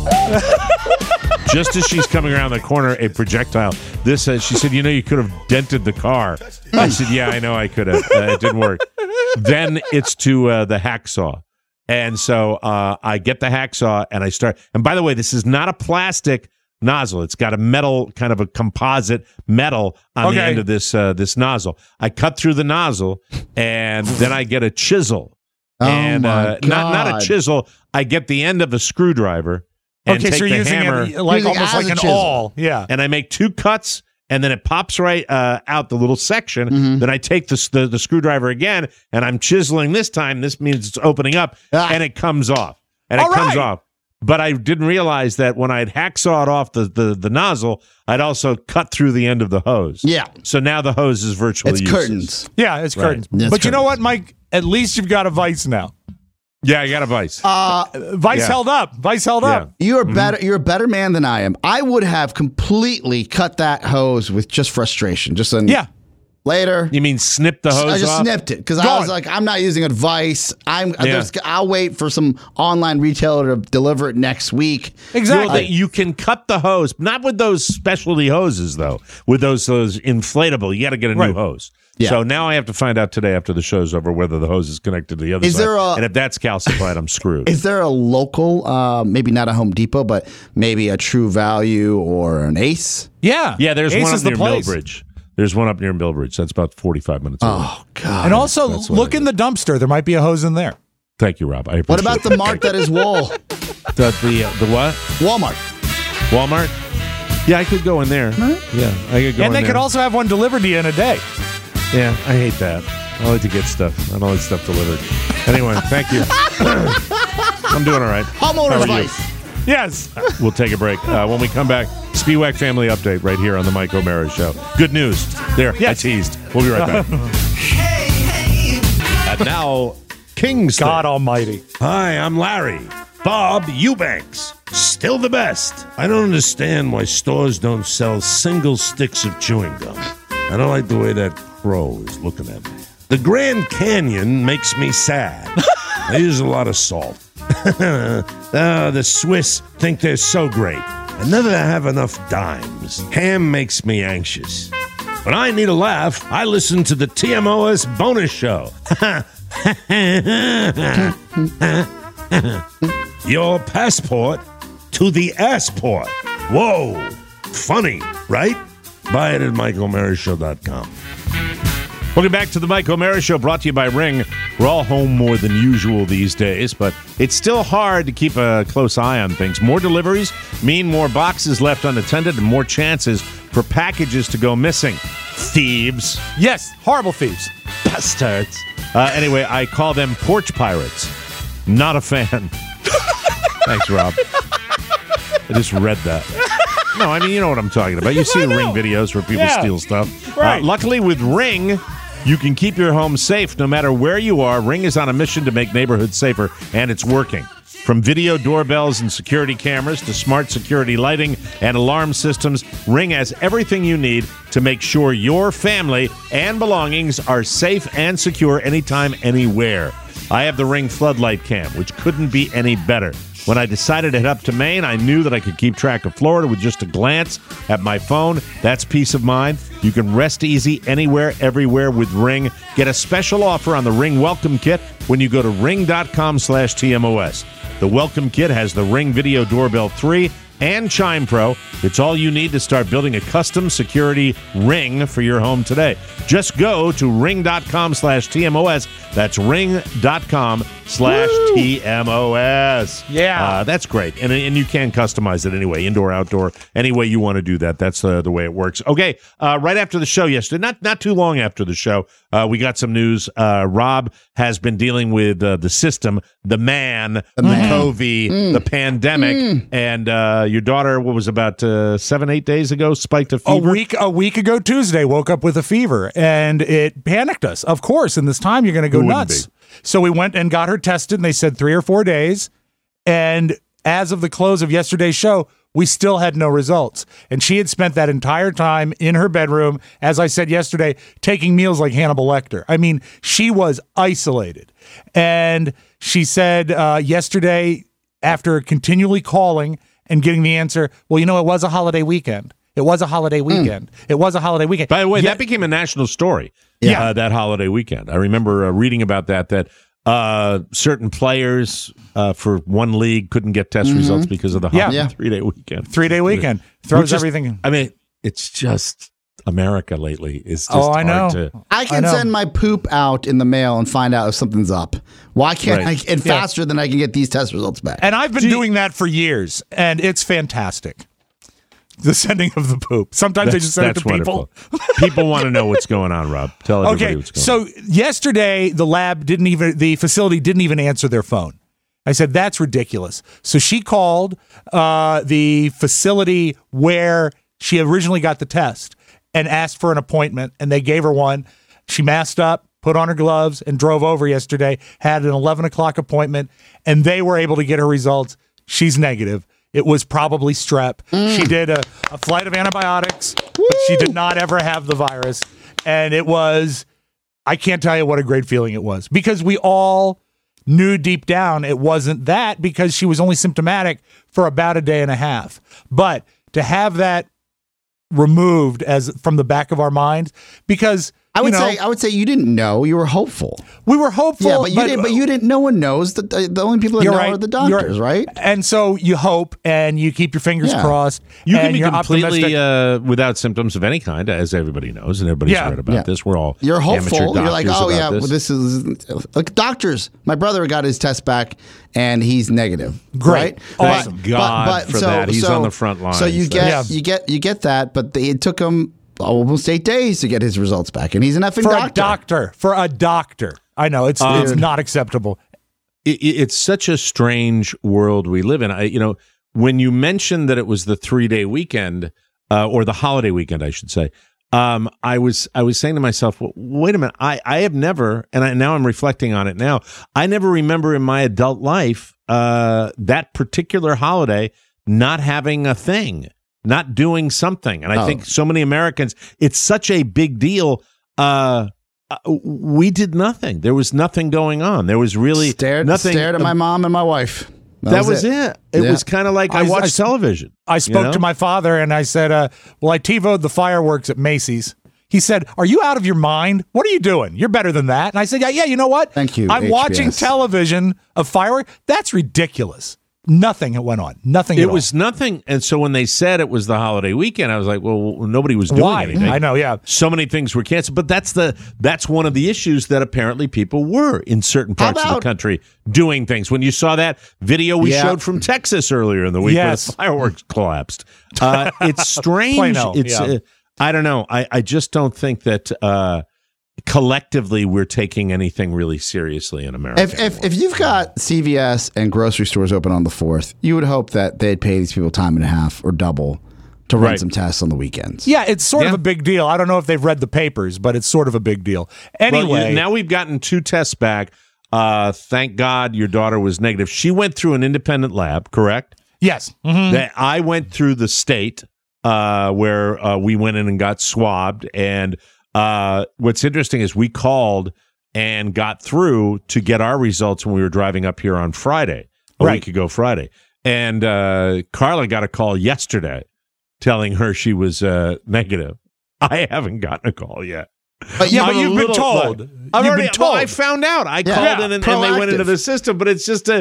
S2: time. Just as she's coming around the corner, a projectile. She said, you could have dented the car. I said, yeah, I know I could have. It didn't work. Then it's to the hacksaw. And so I get the hacksaw and I start. And by the way, this is not a plastic nozzle. It's got a metal, kind of a composite metal on the end of this nozzle. I cut through the nozzle and then I get a chisel. And not a chisel. I get the end of a screwdriver and take
S4: so you're
S2: the
S4: using
S2: hammer,
S4: it like almost like an awl. Yeah.
S2: And I make 2 cuts, and then it pops right out the little section.
S3: Mm-hmm.
S2: Then I take the screwdriver again, and I'm chiseling this time. This means it's opening up, and it comes off. But I didn't realize that when I'd hacksawed off the nozzle, I'd also cut through the end of the hose.
S3: Yeah.
S2: So now the hose is virtually useless.
S3: Curtains.
S4: Yeah, it's curtains.
S3: Right.
S4: But you know what, Mike? At least you've got a vice now.
S2: Yeah, I got a vice.
S4: Vice held up. Vice held up.
S3: You're better. You're a better man than I am. I would have completely cut that hose with just frustration. Later.
S2: You mean snip the hose off?
S3: I just snipped it because I was like, I'm not using advice. I'll wait for some online retailer to deliver it next week.
S4: Exactly.
S2: You can cut the hose, not with those specialty hoses, though. With those inflatable, you got to get a new hose. Yeah. So now I have to find out today after the show's over whether the hose is connected to the other side. And if that's calcified, I'm screwed.
S3: Is there a local, maybe not a Home Depot, but maybe a True Value or an Ace?
S4: Yeah.
S2: Yeah, there's
S4: Ace
S2: one up
S4: is
S2: near
S4: the place.
S2: Millbridge. There's one up near Millbridge. That's about 45 minutes away.
S3: Oh, God.
S4: And also, look in the dumpster. There might be a hose in there.
S2: Thank you, Rob. I appreciate
S3: What about the mark that is Wall?
S2: The what? Walmart? Yeah, I could go in there.
S3: Huh?
S2: Yeah, I could go in there.
S4: And they could also have one delivered to you in a day.
S2: Yeah, I hate that. I like to get stuff. I don't like stuff delivered. Anyway, thank you. I'm doing all right.
S3: Homeowner's advice.
S4: Yes.
S2: We'll take a break. When we come back, Spiewak Family Update right here on the Mike O'Mara Show. Good news. There, I teased. We'll be right back. And now, Kingston.
S4: God almighty.
S7: Hi, I'm Larry. Bob Eubanks. Still the best. I don't understand why stores don't sell single sticks of chewing gum. I don't like the way that crow is looking at me. The Grand Canyon makes me sad. I use a lot of salt. The Swiss think they're so great. I never have enough dimes. Ham makes me anxious. When I need a laugh, I listen to the TMOS bonus show. Your passport to the assport. Whoa. Funny, right? Buy it at MikeO'MaraShow.com.
S2: Welcome back to the Mike O'Mara Show, brought to you by Ring. We're all home more than usual these days, but it's still hard to keep a close eye on things. More deliveries mean more boxes left unattended and more chances for packages to go missing. Thieves.
S4: Yes, horrible thieves.
S2: Bastards. Anyway, I call them porch pirates. Not a fan. Thanks, Rob. I just read that. No, I mean, you know what I'm talking about. You see the Ring videos where people steal stuff.
S4: Right.
S2: Luckily, with Ring, you can keep your home safe no matter where you are. Ring is on a mission to make neighborhoods safer, and it's working. From video doorbells and security cameras to smart security lighting and alarm systems, Ring has everything you need to make sure your family and belongings are safe and secure anytime, anywhere. I have the Ring Floodlight Cam, which couldn't be any better. When I decided to head up to Maine, I knew that I could keep track of Florida with just a glance at my phone. That's peace of mind. You can rest easy anywhere, everywhere with Ring. Get a special offer on the Ring Welcome Kit when you go to ring.com/TMOS. The Welcome Kit has the Ring Video Doorbell 3, and Chime Pro. It's all you need to start building a custom security ring for your home today. Just go to ring.com/TMOS. That's ring.com/TMOS.
S4: Yeah.
S2: That's great. And you can customize it anyway, indoor, outdoor, any way you want to do that. That's the way it works. Okay, right after the show yesterday, not too long after the show, we got some news. Rob has been dealing with the system, the man, the COVID, the pandemic, and your daughter, what was about 7-8 days ago, spiked a fever?
S4: A week ago Tuesday, woke up with a fever, and it panicked us. Of course, in this time, you're going to go nuts. So we went and got her tested, and they said 3 or 4 days. And as of the close of yesterday's show, we still had no results. And she had spent that entire time in her bedroom, as I said yesterday, taking meals like Hannibal Lecter. I mean, she was isolated. And she said yesterday, after continually calling and getting the answer, well, it was a holiday weekend. It was a holiday weekend. It was a holiday weekend.
S2: By the way, that became a national story, that holiday weekend. I remember reading about that certain players for one league couldn't get test results because of the holiday 3-day weekend.
S4: 3-day weekend. Throws everything.
S2: I mean, it's just America lately. It's just
S4: I know.
S3: I can send my poop out in the mail and find out if something's up. Why can't I? And faster than I can get these test results back.
S4: And I've been doing that for years, and it's fantastic. The sending of the poop. Sometimes they just send it to people.
S2: People want to know what's going on, Rob. Tell everybody what's going on.
S4: So yesterday, the facility didn't even answer their phone. I said, that's ridiculous. So she called the facility where she originally got the test and asked for an appointment, and they gave her one. She masked up, put on her gloves, and drove over yesterday, had an 11 o'clock appointment, and they were able to get her results. She's negative. It was probably strep. She did a flight of antibiotics, but she did not ever have the virus. And I can't tell you what a great feeling it was, because we all knew deep down it wasn't that, because she was only symptomatic for about a day and a half. But to have that removed from the back of our minds, because I
S3: would say you didn't know. You were hopeful.
S4: We were hopeful.
S3: Yeah, but you didn't. No one knows. The only people that know are the doctors, right?
S4: And so you hope and you keep your fingers crossed.
S2: You can be completely without symptoms of any kind, as everybody knows, and everybody's read about this. We're all
S3: you're hopeful. You're like,
S2: this
S3: is like doctors. My brother got his test back, and he's negative.
S4: Great,
S3: right?
S2: Awesome. God for that. He's on the front line.
S3: So you get that, but it took him almost 8 days to get his results back, and he's an effing doctor.
S4: For a doctor. I know, it's not acceptable.
S2: It's such a strange world we live in. When you mentioned that it was the 3-day weekend, or the holiday weekend, I should say, I was saying to myself, well, wait a minute, I have never, and now I'm reflecting on it now, I never remember in my adult life that particular holiday not having a thing. Not doing something. And I think so many Americans, it's such a big deal. We did nothing. There was nothing going on. There was really nothing.
S3: Stared at my mom and my wife.
S2: That was it. It was kind of like I watched television.
S4: I spoke to my father and I said, well, I TiVo'd the fireworks at Macy's. He said, are you out of your mind? What are you doing? You're better than that. And I said, yeah, you know what?
S3: Thank you,
S4: I'm
S3: HBS.
S4: watching television of fireworks. That's ridiculous. Nothing went on. Nothing.
S2: It was nothing. And so when they said it was the holiday weekend, I was like, well, nobody was doing anything.
S4: I know, yeah.
S2: So many things were canceled. But that's one of the issues that apparently people were in certain parts of the country doing things. When you saw that video we showed from Texas earlier in the week where the fireworks collapsed. It's strange. I don't know. I just don't think that collectively we're taking anything really seriously in America.
S3: If you've got CVS and grocery stores open on the 4th, you would hope that they'd pay these people time and a half or double to run some tests on the weekends.
S4: Yeah, it's sort of a big deal. I don't know if they've read the papers, but it's sort of a big deal. Anyway,
S2: now we've gotten 2 tests back. Thank God your daughter was negative. She went through an independent lab, correct?
S4: Yes.
S2: Mm-hmm. I went through the state where we went in and got swabbed, and what's interesting is we called and got through to get our results when we were driving up here on Friday, a week ago Friday. And Carla got a call yesterday telling her she was negative. I haven't gotten a call yet.
S4: But you've been told.
S2: I found out. I called in and they went into the system, but it's just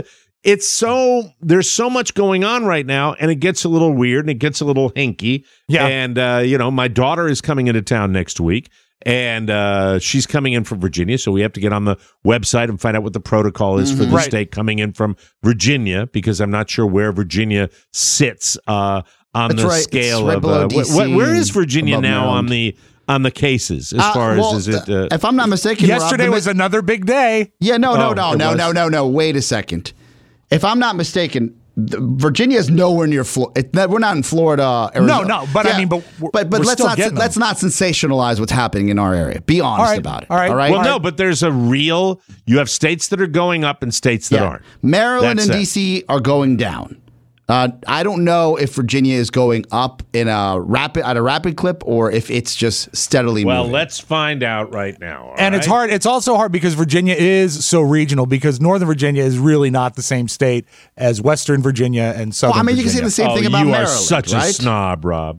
S2: there's so much going on right now, and it gets a little weird and it gets a little hinky.
S4: Yeah.
S2: And, my daughter is coming into town next week, and she's coming in from Virginia, so we have to get on the website and find out what the protocol is for the state coming in from Virginia, because I'm not sure where Virginia sits on the scale of where is Virginia now on the cases as far as is it?
S3: If I'm not mistaken,
S4: yesterday was another big day.
S3: Yeah, no. Wait a second. If I'm not mistaken, Virginia is nowhere near Florida. We're not in Florida. Arizona.
S4: No, but I mean, but
S3: let's not sensationalize what's happening in our area. Be honest about it. All right.
S2: Well, no, but there's you have states that are going up and states that aren't.
S3: Maryland and DC are going down. I don't know if Virginia is going up at a rapid clip or if it's just steadily moving.
S2: Well, let's find out right now.
S4: And it's hard. It's also hard because Virginia is so regional, because Northern Virginia is really not the same state as Western Virginia and Southern Virginia.
S3: You can say the same thing about Maryland.
S2: You are such a snob, Rob.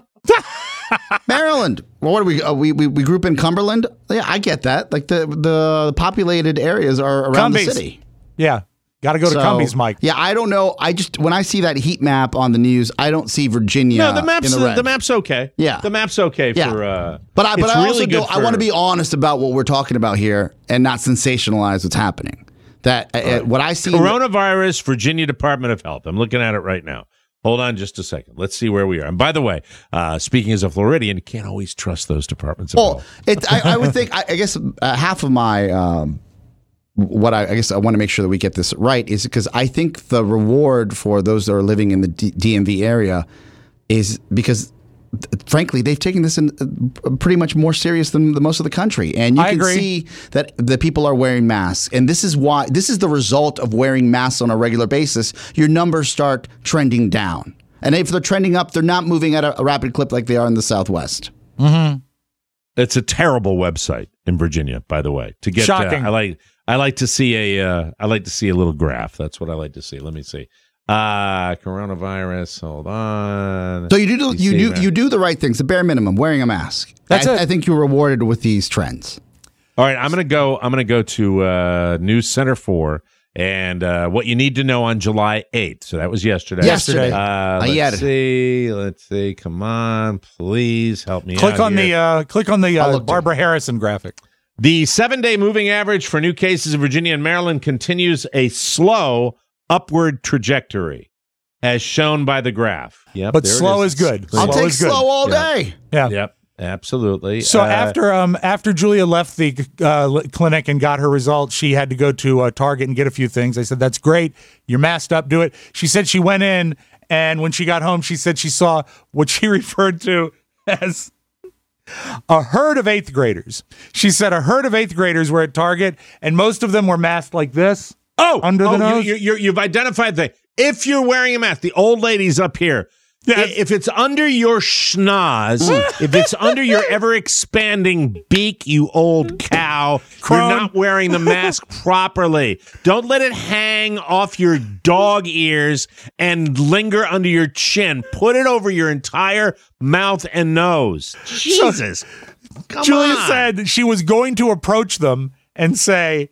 S3: Maryland. Well, what do we group in Cumberland? Yeah, I get that. Like the populated areas are around the city.
S4: Yeah. Got to go to Cumbies, Mike.
S3: Yeah, I don't know. When I see that heat map on the news, I don't see Virginia.
S2: No, the map's
S3: in the red.
S2: The map's okay.
S3: Yeah,
S2: the map's okay for.
S3: But I also do. I want to be honest about what we're talking about here and not sensationalize what's happening. What I see.
S2: Coronavirus, Virginia Department of Health. I'm looking at it right now. Hold on just a second. Let's see where we are. And by the way, speaking as a Floridian, you can't always trust those departments of health.
S3: I would think. I guess half of my. What I guess I want to make sure that we get this right is because I think the reward for those that are living in the DMV area is because, frankly, they've taken this in pretty much more serious than most of the country. And you can see that the people are wearing masks. And this is the result of wearing masks on a regular basis. Your numbers start trending down. And if they're trending up, they're not moving at a rapid clip like they are in the Southwest.
S4: Mm-hmm.
S2: It's a terrible website in Virginia, by the way. To get
S4: shocking.
S2: I like to see a little graph. That's what I like to see. Let me see. Coronavirus. Hold on.
S3: So you do the right things, the bare minimum, wearing a mask. I think you're rewarded with these trends.
S2: All right, I'm gonna go to News Center 4 and what you need to know on July 8th. So that was yesterday. Let's see. Come on, please help me.
S4: Click on the Barbara Harrison graphic.
S2: The 7-day moving average for new cases in Virginia and Maryland continues a slow upward trajectory, as shown by the graph. Yep,
S4: but slow is good.
S3: I'll take slow all day.
S4: Yeah.
S2: Yep. Absolutely.
S4: So after Julia left the clinic and got her results, she had to go to Target and get a few things. I said, "That's great. You're masked up. Do it." She said she went in, and when she got home, she said she saw what she referred to as a herd of 8th graders. She said a herd of 8th graders were at Target, and most of them were masked like this. Under the nose.
S2: You've identified the. If you're wearing a mask, the old ladies up here. If it's under your schnoz, if it's under your ever-expanding beak, you old cow, you're not wearing the mask properly. Don't let it hang off your dog ears and linger under your chin. Put it over your entire mouth and nose. Jesus.
S4: Julia said she was going to approach them and say,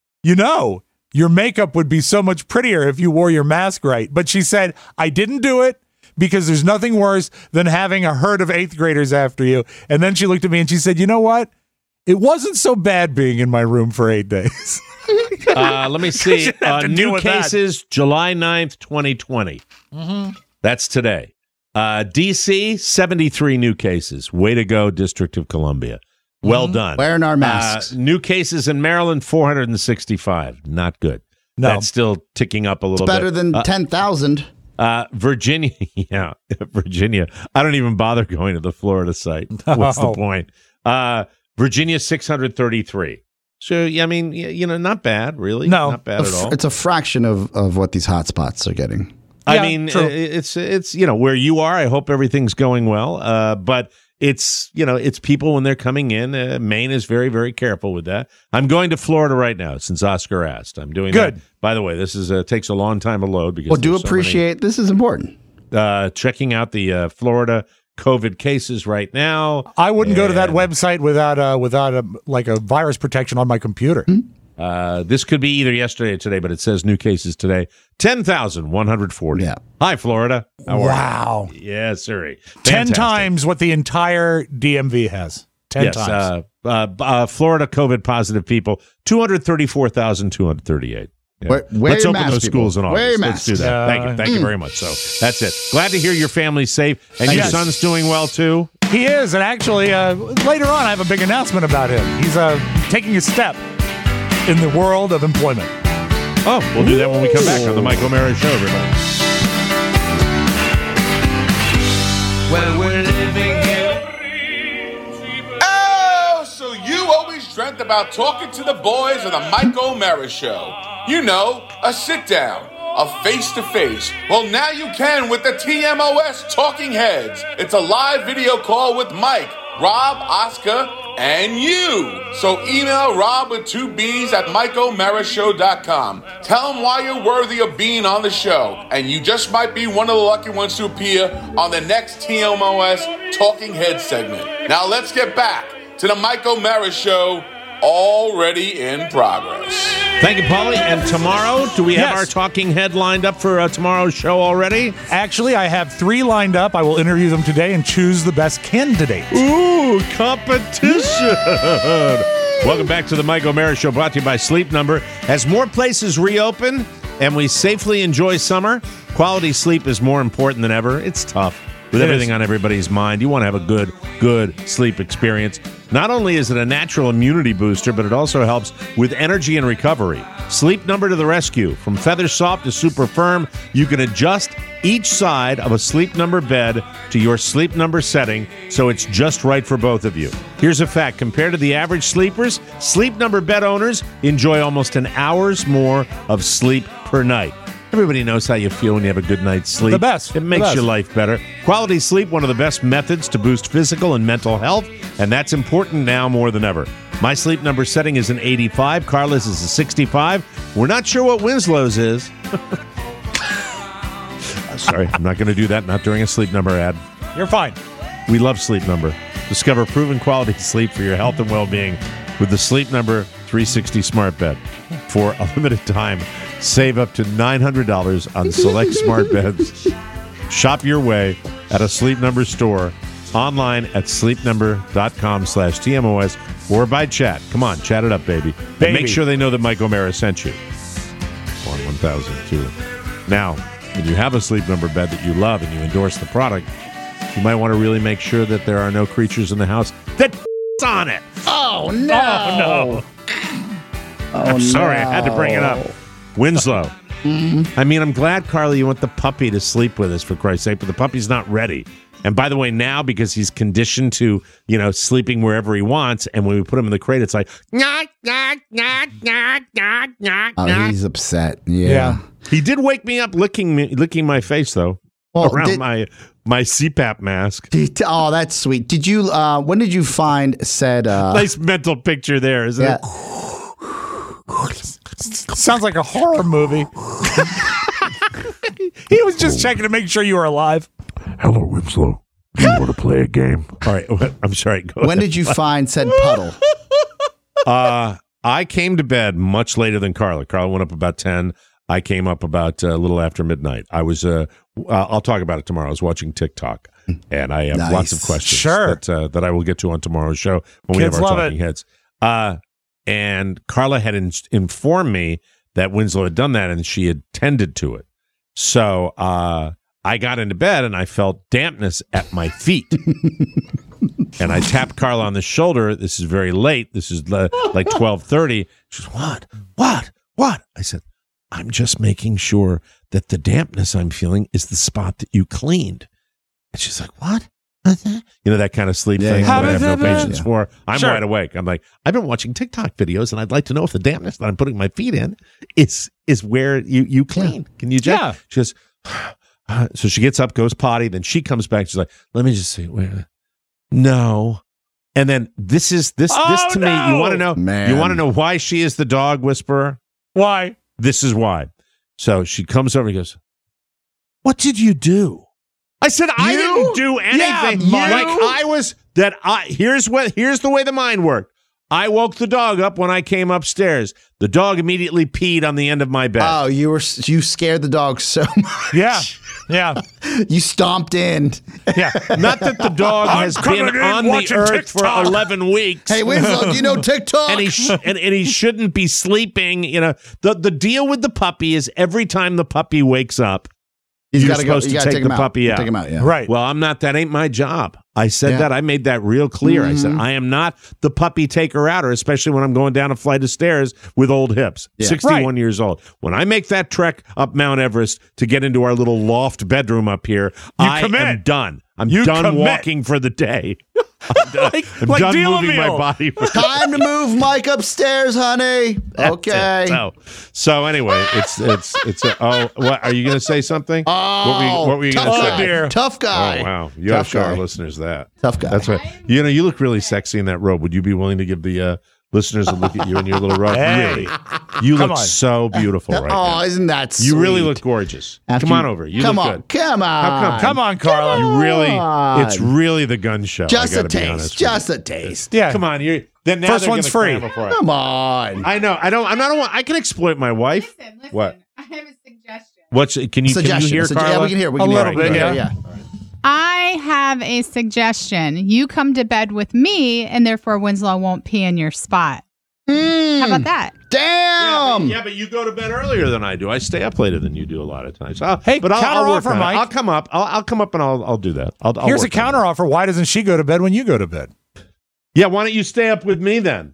S4: your makeup would be so much prettier if you wore your mask right. But she said, I didn't do it. Because there's nothing worse than having a herd of 8th graders after you. And then she looked at me and she said, you know what? It wasn't so bad being in my room for 8 days.
S2: Let me see. New cases, July 9th, 2020.
S4: Mm-hmm.
S2: That's today. D.C., 73 new cases. Way to go, District of Columbia. Well done.
S3: Wearing our masks.
S2: New cases in Maryland, 465. Not good.
S4: No.
S2: That's still ticking up a little bit.
S3: It's better than 10,000.
S2: Virginia. Virginia. I don't even bother going to the Florida site. What's the point? Virginia, 633. So, I mean, not bad, really.
S4: No.
S2: Not bad at all.
S3: It's a fraction of what these hotspots are getting.
S2: I mean, it's where you are. I hope everything's going well. But it's people when they're coming in. Maine is very, very careful with that. I'm going to Florida right now since Oscar asked. I'm doing
S4: good.
S2: That. By the way, this is takes a long time to load because.
S3: Well, do appreciate this is important.
S2: Checking out the Florida COVID cases right now.
S4: I wouldn't go to that website without a virus protection on my computer.
S2: This could be either yesterday or today, but it says new cases today, 10,140.
S3: Yeah.
S2: Hi, Florida. How are
S4: Wow.
S2: you? Yes, sir.
S4: 10 times what the entire DMV has. 10 times.
S2: Florida COVID positive people, 234,238. Yeah. Let's open those schools in August. Let's do that. Thank you very much. So that's it. Glad to hear your family's safe and your son's doing well too.
S4: He is, and actually, later on, I have a big announcement about him. He's taking a step in the world of employment.
S2: Oh, we'll do that when we come back on the Mike O'Mara Show, everybody.
S12: Well, we're living here. Oh, so you always dreamt about talking to the boys of the Mike O'Mara Show. You know, a sit-down. A face-to-face. Well, now you can with the TMOS Talking Heads. It's a live video call with Mike, Rob, Oscar, and you. So email Rob with 2 B's at MikeO'MaraShow.com. Tell him why you're worthy of being on the show, and you just might be one of the lucky ones to appear on the next TMOS Talking Heads segment. Now let's get back to the Mike O'Mara Show, already in progress.
S2: Thank you, Paulie. And tomorrow, do we have our talking head lined up for tomorrow's show already?
S4: Actually, I have 3 lined up. I will interview them today and choose the best candidate.
S2: Ooh, competition. Welcome back to the Mike O'Mara Show, brought to you by Sleep Number. As more places reopen and we safely enjoy summer, quality sleep is more important than ever. It's tough. With everything on everybody's mind, you want to have a good sleep experience. Not only is it a natural immunity booster, but it also helps with energy and recovery. Sleep Number to the rescue. From feather soft to super firm, you can adjust each side of a Sleep Number bed to your Sleep Number setting, so it's just right for both of you. Here's a fact. Compared to the average sleepers, Sleep Number bed owners enjoy almost an hour's more of sleep per night. Everybody knows how you feel when you have a good night's sleep.
S4: The best.
S2: It makes your life better. Quality sleep, one of the best methods to boost physical and mental health, and that's important now more than ever. My Sleep Number setting is an 85. Carla's is a 65. We're not sure what Winslow's is. Sorry, I'm not going to do that. Not during a Sleep Number ad.
S4: You're fine.
S2: We love Sleep Number. Discover proven quality sleep for your health and well-being with the Sleep Number 360 Smart Bed. For a limited time, save up to $900 on select smart beds. Shop your way at a Sleep Number store, online at sleepnumber.com/TMOS, or by chat. Come on, chat it up, baby. And make sure they know that Mike O'Mara sent you. On 1002. Now, when you have a Sleep Number bed that you love and you endorse the product, you might want to really make sure that there are no creatures in the house that on it.
S3: Oh, no.
S2: Oh, no. I'm sorry, I had to bring it up. Winslow.
S3: Mm-hmm.
S2: I mean, I'm glad, Carly, you want the puppy to sleep with us, for Christ's sake, but the puppy's not ready. And by the way, now, because he's conditioned to, sleeping wherever he wants, and when we put him in the crate, it's like, knock, knock, knock, knock, knock, knock.
S3: Oh, he's upset. Yeah.
S2: He did wake me up licking my face, though, around my CPAP mask.
S3: Oh, that's sweet. Did you, when did you find said...
S2: nice mental picture there, isn't it?
S4: Sounds like a horror movie. He was just checking to make sure you were alive.
S7: Hello, Winslow. Do you want to play a game?
S2: All right. I'm sorry.
S3: When did you find said puddle?
S2: I came to bed much later than Carla. Carla went up about 10. I came up about a little after midnight. I was, I'll talk about it tomorrow. I was watching TikTok, and I have lots of questions that I will get to on tomorrow's show when
S4: Kids
S2: we have our
S4: love
S2: talking heads. And Carla had informed me that Winslow had done that, and she had tended to it. So I got into bed, and I felt dampness at my feet. And I tapped Carla on the shoulder. This is very late. This is like 12:30. She goes, What? I said, I'm just making sure that the dampness I'm feeling is the spot that you cleaned. And she's like, what? That kind of sleep thing that I have no patience for. I'm wide awake. I'm like, I've been watching TikTok videos, and I'd like to know if the dampness that I'm putting my feet in is where you clean. Can you check?
S4: Yeah.
S2: She goes, so she gets up, goes potty, then she comes back. She's like, let me just see. No. And then this to me, you want to know? Man. You want to know why she is the dog whisperer?
S4: Why?
S2: This is why. So she comes over and goes, what did you do? I said, I didn't do anything.
S4: Yeah,
S2: here's the way the mind worked. I woke the dog up when I came upstairs. The dog immediately peed on the end of my bed.
S3: Oh, you scared the dog so much.
S4: Yeah.
S3: You stomped in.
S4: Yeah.
S2: Not that the dog has been on the earth for 11 weeks.
S3: Hey, Winslow, do you know TikTok?
S2: And he shouldn't be sleeping. You know, the deal with the puppy is every time the puppy wakes up, you're supposed to take the puppy out.
S3: Take him out, yeah.
S4: Right.
S2: Well, I'm not. That ain't my job. I said that. I made that real clear. I said, I am not the puppy taker-outer, especially when I'm going down a flight of stairs with old hips. 61 years old. When I make that trek up Mount Everest to get into our little loft bedroom up here, I am done. I'm done walking for the day. I'm done moving my body.
S3: Time to move Mike upstairs, honey. Okay.
S2: So anyway, it's what are you going to say something?
S3: Oh,
S2: what were you going to say?
S3: Dear. Tough guy.
S2: Oh wow, you have to show our listeners that.
S3: Tough guy.
S2: That's right. You know, you look really sexy in that robe. Would you be willing to give the listeners a look at you in your little robe?
S4: Hey.
S2: Really, you look so beautiful right now.
S3: Oh, isn't that sweet?
S2: You really look gorgeous. Come on over. You look good.
S3: Come on.
S4: Come on, Carla.
S2: You really, it's really the gun show.
S3: Just a taste. Just a taste.
S4: Yeah.
S2: Come on. Then now
S4: First one's free.
S3: Come on.
S2: I know. I can exploit my wife.
S13: Listen.
S2: What?
S13: I have a suggestion.
S2: Can you hear, Carla?
S3: Yeah, we can hear.
S4: A little bit, yeah.
S13: I have a suggestion. You come to bed with me, and therefore Winslow won't pee in your spot. How about that?
S3: Damn.
S2: Yeah, but you go to bed earlier than I do. I stay up later than you do a lot of times. I'll
S4: counter
S2: work
S4: offer,
S2: on it.
S4: Mike.
S2: I'll come up. I'll come up and I'll do that.
S4: Here's a counter offer. Why doesn't she go to bed when you go to bed?
S2: Yeah, why don't you stay up with me then?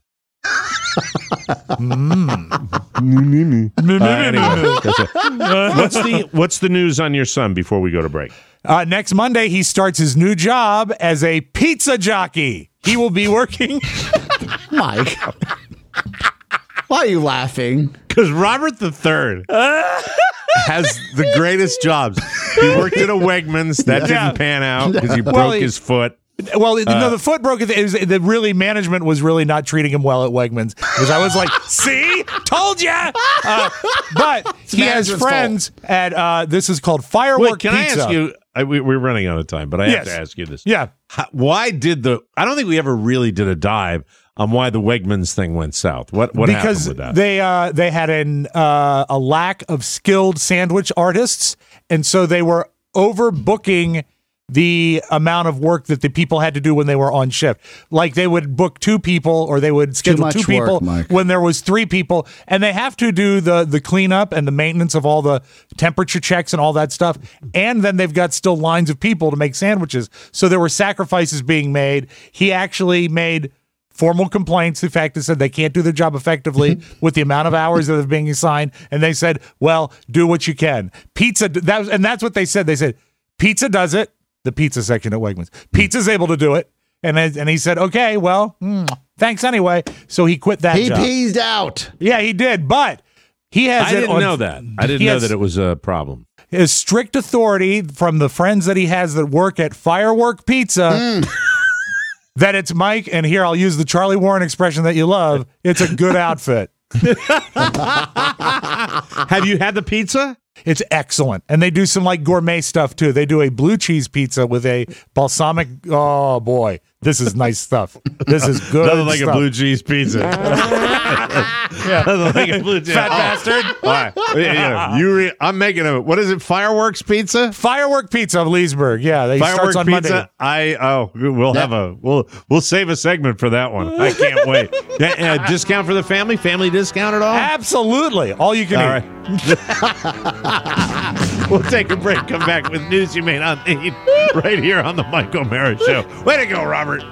S2: What's the news on your son before we go to break?
S4: Next Monday, he starts his new job as a pizza jockey. He will be working.
S3: Mike, why are you laughing?
S2: Because Robert III has the greatest jobs. He worked at a Wegmans. That didn't pan out because he broke his foot.
S4: Well, the foot broke. Management was really not treating him well at Wegmans. Because I was like, see? Told ya! But he has friends at, this is called Firework Pizza.
S2: Can I ask you, we're running out of time, but I have to ask you this.
S4: Yeah.
S2: Why did I don't think we ever really did a dive on why the Wegmans thing went south. What happened with that?
S4: Because they had a lack of skilled sandwich artists, and so they were overbooking the amount of work that the people had to do when they were on shift. Like they would book 2 people or they would schedule 2 people when there was 3 people, and they have to do the cleanup and the maintenance of all the temperature checks and all that stuff. And then they've got still lines of people to make sandwiches. So there were sacrifices being made. He actually made formal complaints. The fact that said they can't do their job effectively with the amount of hours that are being assigned. And they said, well, do what you can. Pizza, that's what they said. They said, pizza does it. The pizza section at Wegmans. Pizza's able to do it. And he said, okay, well, thanks anyway. So he quit that job.
S3: He peased out.
S4: Yeah, he did. But he has
S2: I didn't know that. I didn't know that it was a problem.
S4: His strict authority from the friends that he has that work at Firework Pizza that it's Mike, and here I'll use the Charlie Warren expression that you love, it's a good outfit.
S2: Have you had the pizza?
S4: It's excellent. And they do some like gourmet stuff too. They do a blue cheese pizza with a balsamic. Oh boy, this is nice stuff. This is good.
S2: Nothing like a blue cheese pizza. Nothing like a blue cheese.
S4: Fat bastard.
S2: All right. Yeah. I'm making what is it? Fireworks pizza?
S4: Firework Pizza of Leesburg. Yeah. They
S2: Firework
S4: starts on
S2: pizza.
S4: Monday.
S2: We'll save a segment for that one. I can't wait. Discount for the family? Family discount at all?
S4: Absolutely. All you can eat.
S2: All right. We'll take a break, come back with news you may not need right here on the Mike O'Mara Show. Way to go, Robert.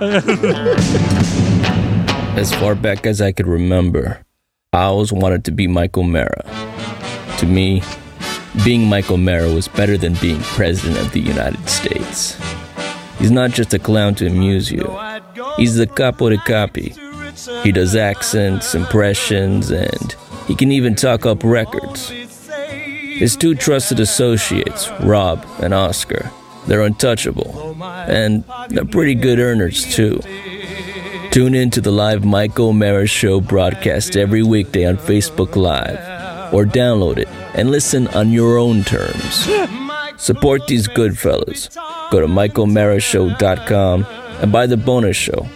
S14: As far back as I could remember, I always wanted to be Mike O'Mara. To me, being Mike O'Mara was better than being President of the United States. He's not just a clown to amuse you. He's the capo de capi. He does accents, impressions, and he can even talk up records. His 2 trusted associates, Rob and Oscar, they're untouchable, and they're pretty good earners, too. Tune in to the live Mike O'Mara Show broadcast every weekday on Facebook Live, or download it and listen on your own terms. Support these good fellas. Go to MikeO'MaraShow.com and buy the bonus show.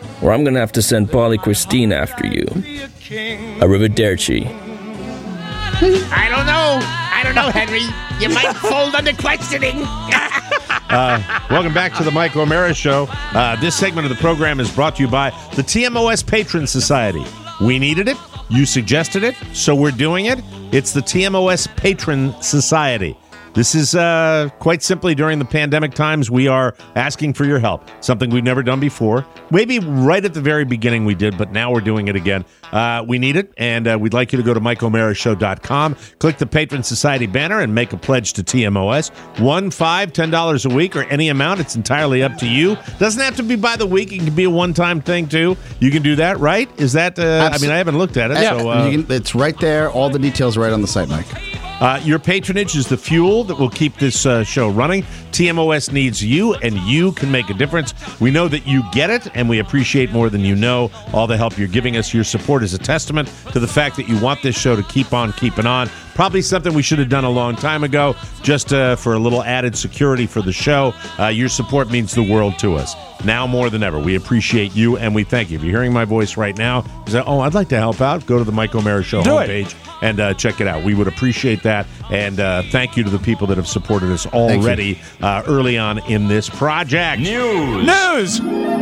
S14: or I'm gonna have to send Paulie Christine after you. Arrivederci.
S6: I don't know, Henry. You might fold under questioning.
S2: Welcome back to the Mike O'Mara Show. This segment of the program is brought to you by the TMOS Patron Society. We needed it. You suggested it, so we're doing it. It's the TMOS Patron Society. This is quite simply during the pandemic times, we are asking for your help. Something we've never done before. Maybe right at the very beginning we did, but now we're doing it again. We need it, and we'd like you to go to MikeO'MaraShow.com, click the Patron Society banner, and make a pledge to TMOS. $1, $5, $10 a week, or any amount. It's entirely up to you. Doesn't have to be by the week. It can be a one-time thing, too. You can do that, right? Is that, I mean, I haven't looked at it.
S3: Yeah,
S2: so,
S3: it's right there. All the details are right on the site, Mike.
S2: Your patronage is the fuel that will keep this show running. TMOS needs you, and you can make a difference. We know that you get it, and we appreciate more than you know all the help you're giving us. Your support is a testament to the fact that you want this show to keep on keeping on. Probably something we should have done a long time ago, just for a little added security for the show. Your support means the world to us. Now more than ever, we appreciate you, and we thank you. If you're hearing my voice right now, you say, I'd like to help out, go to the Mike O'Mara Show homepage and check it out. We would appreciate that, and thank you to the people that have supported us already early on in this project. News!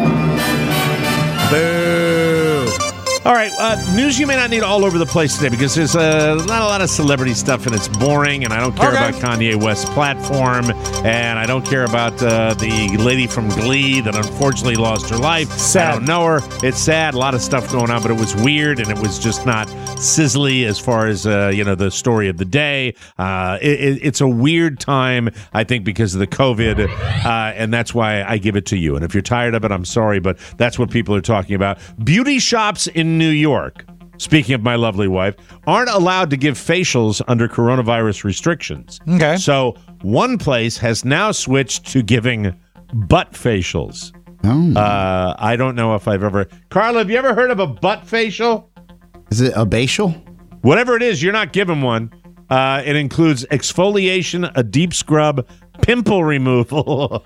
S2: Boo! All right, news you may not need all over the place today because there's not a lot of celebrity stuff and it's boring, and I don't care about Kanye West's platform, and I don't care about the lady from Glee that unfortunately lost her life. Sad. I don't know her. It's sad. A lot of stuff going on, but it was weird, and it was just not sizzly as far as the story of the day. It's a weird time, I think, because of the COVID, and that's why I give it to you. And if you're tired of it, I'm sorry, but that's what people are talking about. Beauty shops in New York, speaking of my lovely wife, aren't allowed to give facials under coronavirus restrictions.
S4: Okay.
S2: So one place has now switched to giving butt facials. I don't know if I've ever... Carla, have you ever heard of a butt facial?
S3: Is it a facial?
S2: Whatever it is, you're not given one. It includes exfoliation, a deep scrub, pimple removal.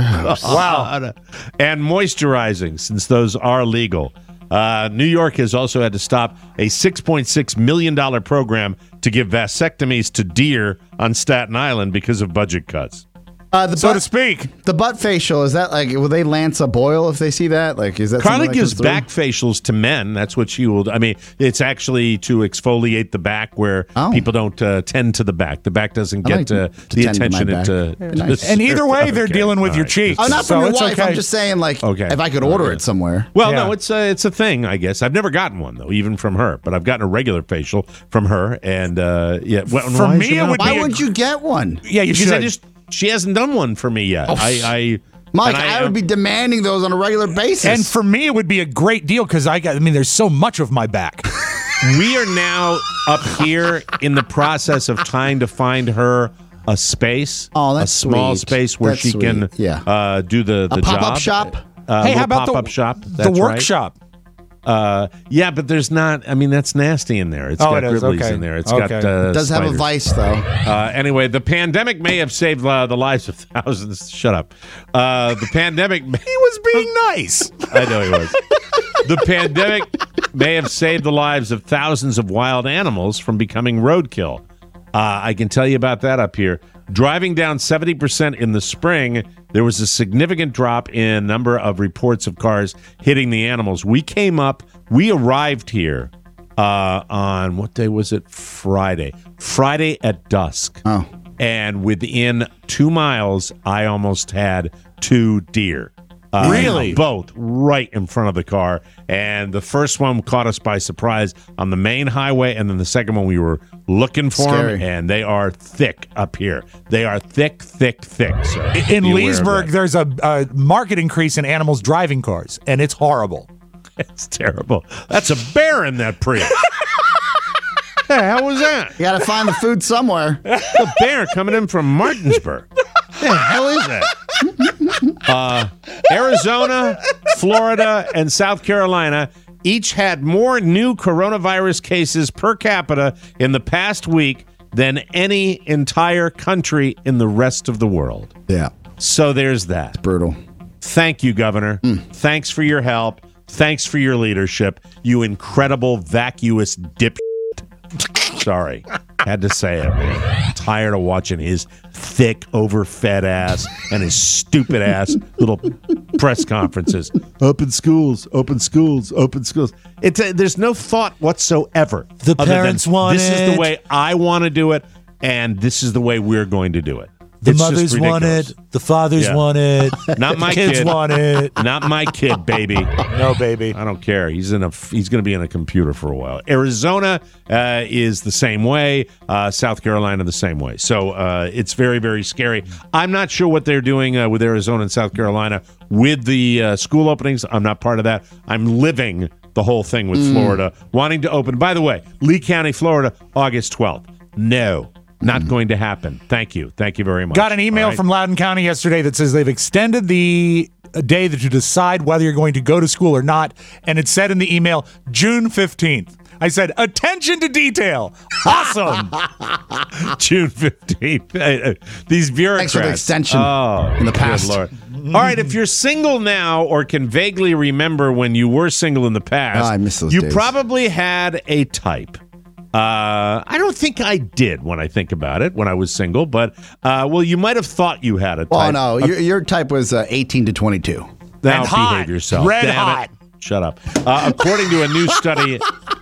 S2: Wow. And moisturizing, since those are legal. New York has also had to stop a $6.6 million program to give vasectomies to deer on Staten Island because of budget cuts.
S4: So to speak.
S3: The butt facial, is that like, will they lance a boil if they see that? Like, is that
S2: Carly gives back facials to men. That's what she will. I mean, it's actually to exfoliate the back where people don't tend to the back. The back doesn't get the attention it
S4: And either way, they're dealing with your cheeks.
S3: Oh, not from your wife. I'm just saying, like, if I could order it somewhere.
S2: Well, no, it's a thing, I guess. I've never gotten one, though, even from her. But I've gotten a regular facial from her. And,
S4: for me, it would be...
S3: Why wouldn't you get one?
S4: Yeah, you should.
S2: She hasn't done one for me yet.
S3: Mike, I would be demanding those on a regular basis.
S4: And for me, it would be a great deal because there's so much of my back.
S2: We are now up here in the process of trying to find her a space, a small space where she can do the job.
S3: Pop-up shop?
S4: Hey, how about
S2: pop-up shop?
S4: The workshop?
S2: Yeah, but there's not. I mean, that's nasty in there. It's got Gridley's in there. It's got.
S3: It does have a vice, though.
S2: Anyway, the pandemic may have saved the lives of thousands. Shut up. The pandemic.
S4: He was being nice.
S2: I know he was. The pandemic may have saved the lives of thousands of wild animals from becoming roadkill. I can tell you about that up here. Driving down 70% in the spring, there was a significant drop in number of reports of cars hitting the animals. We arrived here on, what day was it? Friday at dusk.
S3: Oh.
S2: And within 2 miles, I almost had 2 deer.
S4: Really?
S2: Both right in front of the car. And the first one caught us by surprise on the main highway, and then the second one we were looking for them, and they are thick up here. They are thick. So
S4: in Leesburg, there's a market increase in animals driving cars, and it's horrible.
S2: It's terrible. That's a bear in that Prius. Hey, how was that?
S3: You got to find the food somewhere.
S2: A bear coming in from Martinsburg. What the hell is that? Arizona, Florida, and South Carolina each had more new coronavirus cases per capita in the past week than any entire country in the rest of the world.
S3: Yeah.
S2: So there's that.
S3: It's brutal.
S2: Thank you, Governor. Thanks for your help. thanks for your leadership, you incredible vacuous dip. Sorry, had to say it. Man. Tired of watching his thick, overfed ass and his stupid ass little press conferences. Open schools, open schools, open schools. There's no thought whatsoever.
S4: The parents want
S2: this
S4: it.
S2: This is the way I want to do it, and this is the way we're going to do it.
S4: The
S2: It's
S4: mothers
S2: just
S4: want
S2: ridiculous.
S4: it. The fathers want it.
S2: Not my
S4: kids
S2: kid.
S4: want it.
S2: Not my kid, baby.
S4: No, baby.
S2: I don't care. He's going to be in a computer for a while. Arizona is the same way. South Carolina the same way. So it's very, very scary. I'm not sure what they're doing with Arizona and South Carolina with the school openings. I'm not part of that. I'm living the whole thing with Florida, wanting to open. By the way, Lee County, Florida, August 12th. No. Not going to happen. Thank you. Thank you very much.
S4: Got an email from Loudoun County yesterday that says they've extended the day to decide whether you're going to go to school or not. And it said in the email, June 15th. I said, attention to detail. Awesome.
S2: June 15th. These bureaucrats.
S3: Thanks for the extension in the past.
S2: Good Lord. All right, if you're single now or can vaguely remember when you were single in the past,
S3: I miss those
S2: you
S3: days.
S2: probably had a type. I don't think I did when I think about it when I was single, but well, you might have thought you had a type.
S3: Oh, no. Your type was 18 to 22.
S2: Now
S4: And hot.
S2: behave yourself.
S4: Red
S2: Damn
S4: hot.
S2: It. Shut up. According to a new study.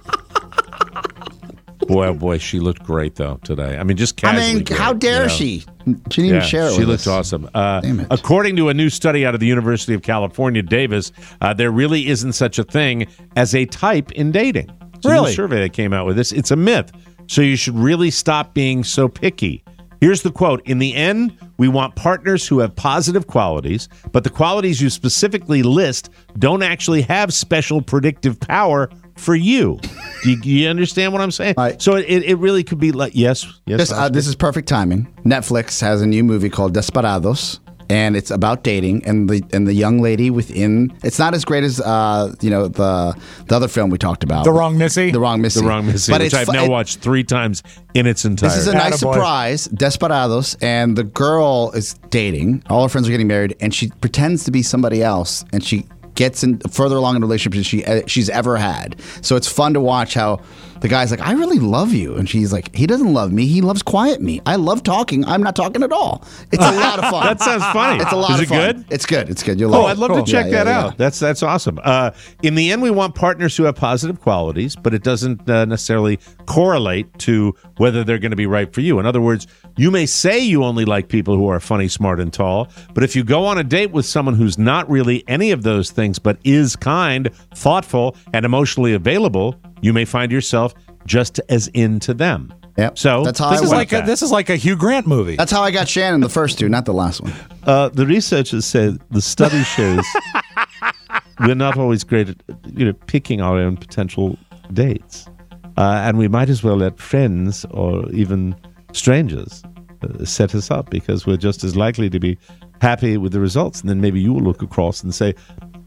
S2: Boy, oh boy, she looked great though today. I mean, just casually. great,
S3: how dare
S2: you know?
S3: she? She didn't even share it
S2: She
S3: with
S2: looked
S3: us.
S2: awesome.
S3: Damn it.
S2: According to a new study out of the University of California, Davis, there really isn't such a thing as a type in dating. It's a new
S4: Really?
S2: survey that came out with this. It's a myth. So you should really stop being so picky. Here's the quote. In the end, we want partners who have positive qualities, but the qualities you specifically list don't actually have special predictive power for you. Do you understand what I'm saying? So it really could be like, yes.
S3: This is perfect timing. Netflix has a new movie called Desperados, and it's about dating and the young lady within. It's not as great as the other film we talked about,
S4: The Wrong Missy.
S3: The Wrong Missy,
S2: The Wrong Missy,
S3: But
S2: which
S3: it's
S2: I've now watched 3 times in its entirety.
S3: This is a nice
S4: Attaboy.
S3: surprise. Desperados, and the girl is dating. All her friends are getting married, and she pretends to be somebody else, and she gets further along in a relationship than she's ever had. So it's fun to watch how the guy's like, I really love you. And she's like, he doesn't love me. He loves quiet me. I love talking. I'm not talking at all. It's a lot of fun.
S2: That sounds funny.
S3: It's a lot
S2: Is
S3: of
S2: it
S3: fun.
S2: good?
S3: It's good. It's good. You'll
S2: Oh,
S3: love
S2: I'd love
S3: it.
S2: to check
S3: Yeah,
S2: that
S3: yeah,
S2: out. That's awesome. In the end, we want partners who have positive qualities, but it doesn't necessarily correlate to whether they're going to be right for you. In other words, you may say you only like people who are funny, smart, and tall, but if you go on a date with someone who's not really any of those things, but is kind, thoughtful, and emotionally available, you may find yourself just as into them.
S3: Yep.
S2: So
S3: That's how
S4: This
S3: I
S4: is
S3: went.
S4: like this is like a Hugh Grant movie.
S3: That's how I got Shannon the first two, not the last one.
S2: The researchers say the study shows we're not always great at picking our own potential dates, and we might as well let friends or even strangers set us up because we're just as likely to be happy with the results. And then maybe you will look across and say,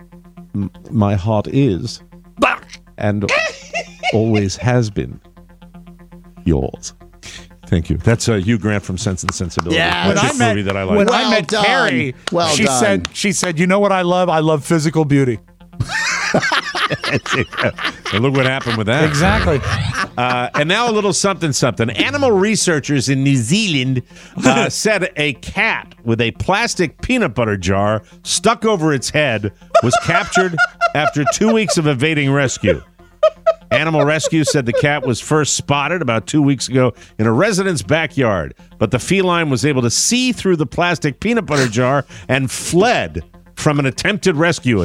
S2: "My heart is and always has been yours." Thank you. That's Hugh Grant from Sense and Sensibility.
S3: Yeah,
S2: That's a movie that I like.
S4: When
S3: Well
S4: I met
S3: done.
S4: Carrie,
S3: Well
S4: she
S3: done.
S4: said, you know what I love? I love physical beauty.
S2: And look what happened with that.
S4: Exactly.
S2: And now a little something. Animal researchers in New Zealand said a cat with a plastic peanut butter jar stuck over its head was captured after 2 weeks of evading rescue. Animal Rescue said the cat was first spotted about 2 weeks ago in a resident's backyard, but the feline was able to see through the plastic peanut butter jar and fled from an attempted rescue.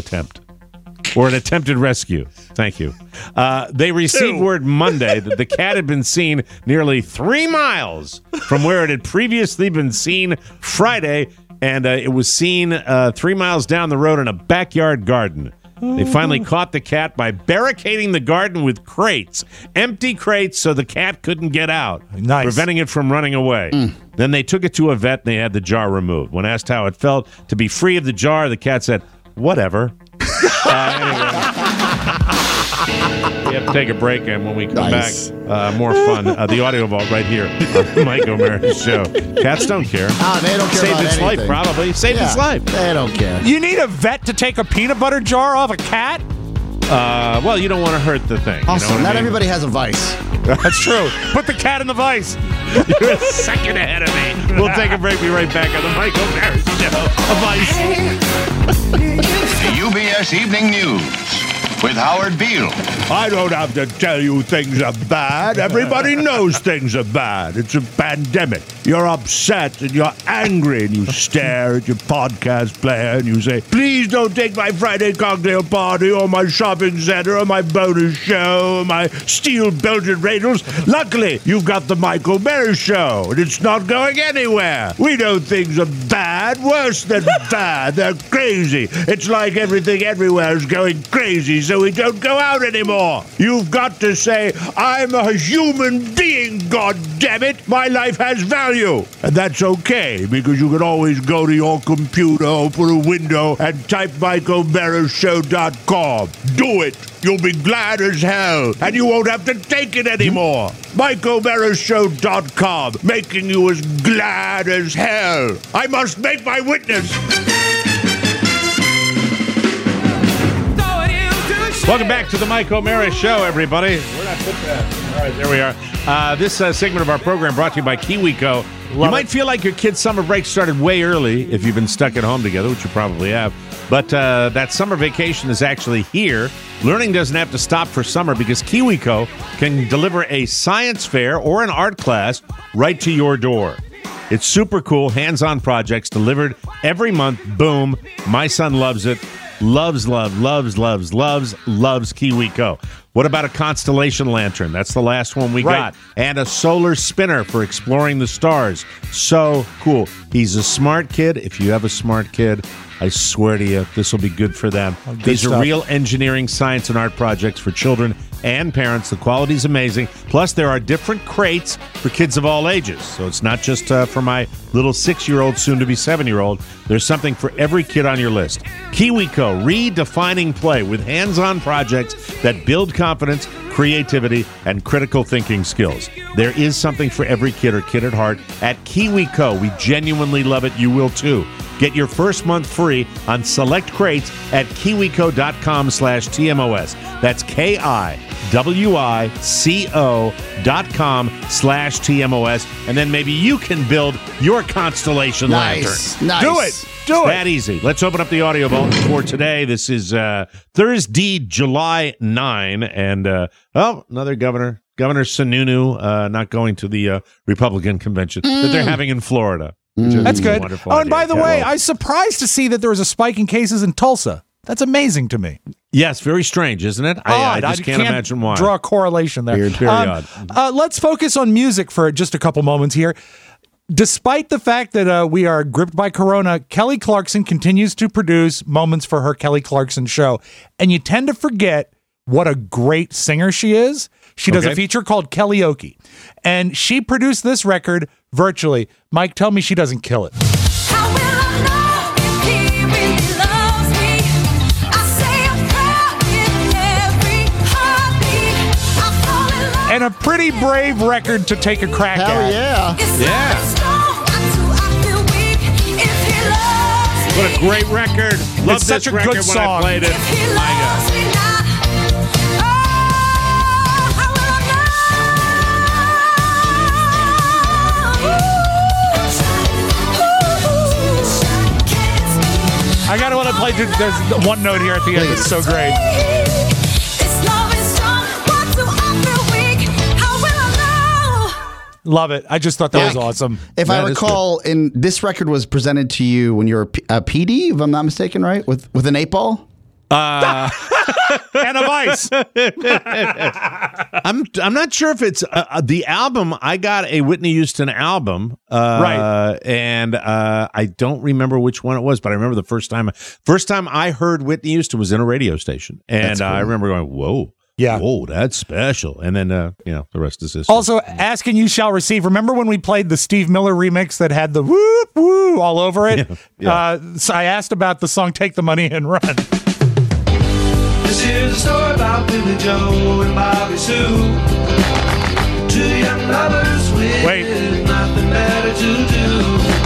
S2: Thank you. They received word Monday that the cat had been seen nearly 3 miles from where it had previously been seen Friday, and it was seen 3 miles down the road in a backyard garden. They finally caught the cat by barricading the garden with crates, empty crates, so the cat couldn't get out, preventing it from running away. Then they took it to a vet and they had the jar removed. When asked how it felt to be free of the jar, the cat said, "Whatever." Anyway. We have to take a break, and when we come back, more fun. The audio vault right here on the Mike O'Mara Show. Cats don't care.
S3: They don't care
S2: Saved
S3: about
S2: its life,
S3: anything.
S2: probably. Saved its life.
S3: They don't care.
S4: You need a vet to take a peanut butter jar off a cat?
S2: Well, you don't want to hurt the thing.
S3: Also,
S2: you know what
S3: not
S2: I mean?
S3: everybody has a vice.
S4: That's true. Put the cat in the vice.
S2: You're a second ahead of me. We'll take a break. Be right back on the Michael Barry Show. A vice.
S1: The UBS Evening News with Howard Beale.
S15: I don't have to tell you things are bad. Everybody knows things are bad. It's a pandemic. You're upset and you're angry and you stare at your podcast player and you say, please don't take my Friday cocktail party or my shopping center or my bonus show or my steel Belgian radles. Luckily, you've got the Michael Barry Show and it's not going anywhere. We know things are bad, worse than bad. They're crazy. It's like everything everywhere is going crazy, so we don't go out anymore. You've got to say, I'm a human being, goddammit. My life has value. And that's okay, because you can always go to your computer, open a window, and type MichaelBarrisShow.com. Do it. You'll be glad as hell, and you won't have to take it anymore. MichaelBarrisShow.com, making you as glad as hell. I must make my witness.
S2: Welcome back to the Mike O'Mara Show, everybody. Where'd I put that? All right, there we are. This segment of our program brought to you by KiwiCo. You might feel like your kid's summer break started way early if you've been stuck at home together, which you probably have. But that summer vacation is actually here. Learning doesn't have to stop for summer because KiwiCo can deliver a science fair or an art class right to your door. It's super cool, hands-on projects delivered every month. Boom. My son loves it. Loves KiwiCo. What about a constellation lantern? That's the last one we got. And a solar spinner for exploring the stars. So cool. He's a smart kid. If you have a smart kid, I swear to you, this will be good for them. These are real engineering, science, and art projects for children and parents. The quality's amazing. Plus, there are different crates for kids of all ages. So it's not just for my little 6-year-old, soon-to-be 7-year-old. There's something for every kid on your list. KiwiCo, redefining play with hands-on projects that build confidence, creativity, and critical thinking skills. There is something for every kid or kid at heart at KiwiCo. We genuinely love it. You will, too. Get your first month free on select crates at kiwico.com/TMOS. That's KIWICO.com/TMOS. And then maybe you can build your constellation lantern.
S3: Nice.
S4: Do it.
S2: That easy. Let's open up the audio vault for today. This is Thursday, July 9. And, another Governor Sununu not going to the Republican convention that they're having in Florida.
S4: That's good.
S2: Wonderful
S4: And by the
S2: idea.
S4: way, I was surprised to see that there was a spike in cases in Tulsa. That's amazing to me.
S2: Yes, very strange, isn't it? I just can't imagine why.
S4: Draw a correlation there.
S2: Very odd.
S4: Let's focus on music for just a couple moments here. Despite the fact that we are gripped by Corona, Kelly Clarkson continues to produce moments for her Kelly Clarkson Show. And you tend to forget what a great singer she is. She does a feature called Kellyoke. And she produced this record virtually. Mike, tell me she doesn't kill it. And a pretty brave record to take a crack at.
S3: Hell yeah.
S2: Yeah. What a great record. Love
S4: It's
S2: this
S4: such a
S2: record
S4: good
S2: when
S4: song.
S2: I played it. My God.
S4: I gotta want to play. There's one note here at the end that's so great. Love it. I just thought that was awesome.
S3: If I recall, this record was presented to you when you were a PD, if I'm not mistaken, right? With an 8-ball?
S4: And a vice.
S2: I'm not sure if it's the album. I got a Whitney Houston album,
S4: right?
S2: And I don't remember which one it was, but I remember the first time I heard Whitney Houston was in a radio station, and
S3: cool.
S2: I remember going, "Whoa,
S4: yeah,
S2: whoa, that's special." And then the rest is history.
S4: Also, Ask and You Shall Receive. Remember when we played the Steve Miller remix that had the whoop woo all over it?
S2: Yeah.
S4: So I asked about the song "Take the Money and Run."
S16: This is a story about Billy Joe and Bobby Sue. Two young lovers with nothing better to do.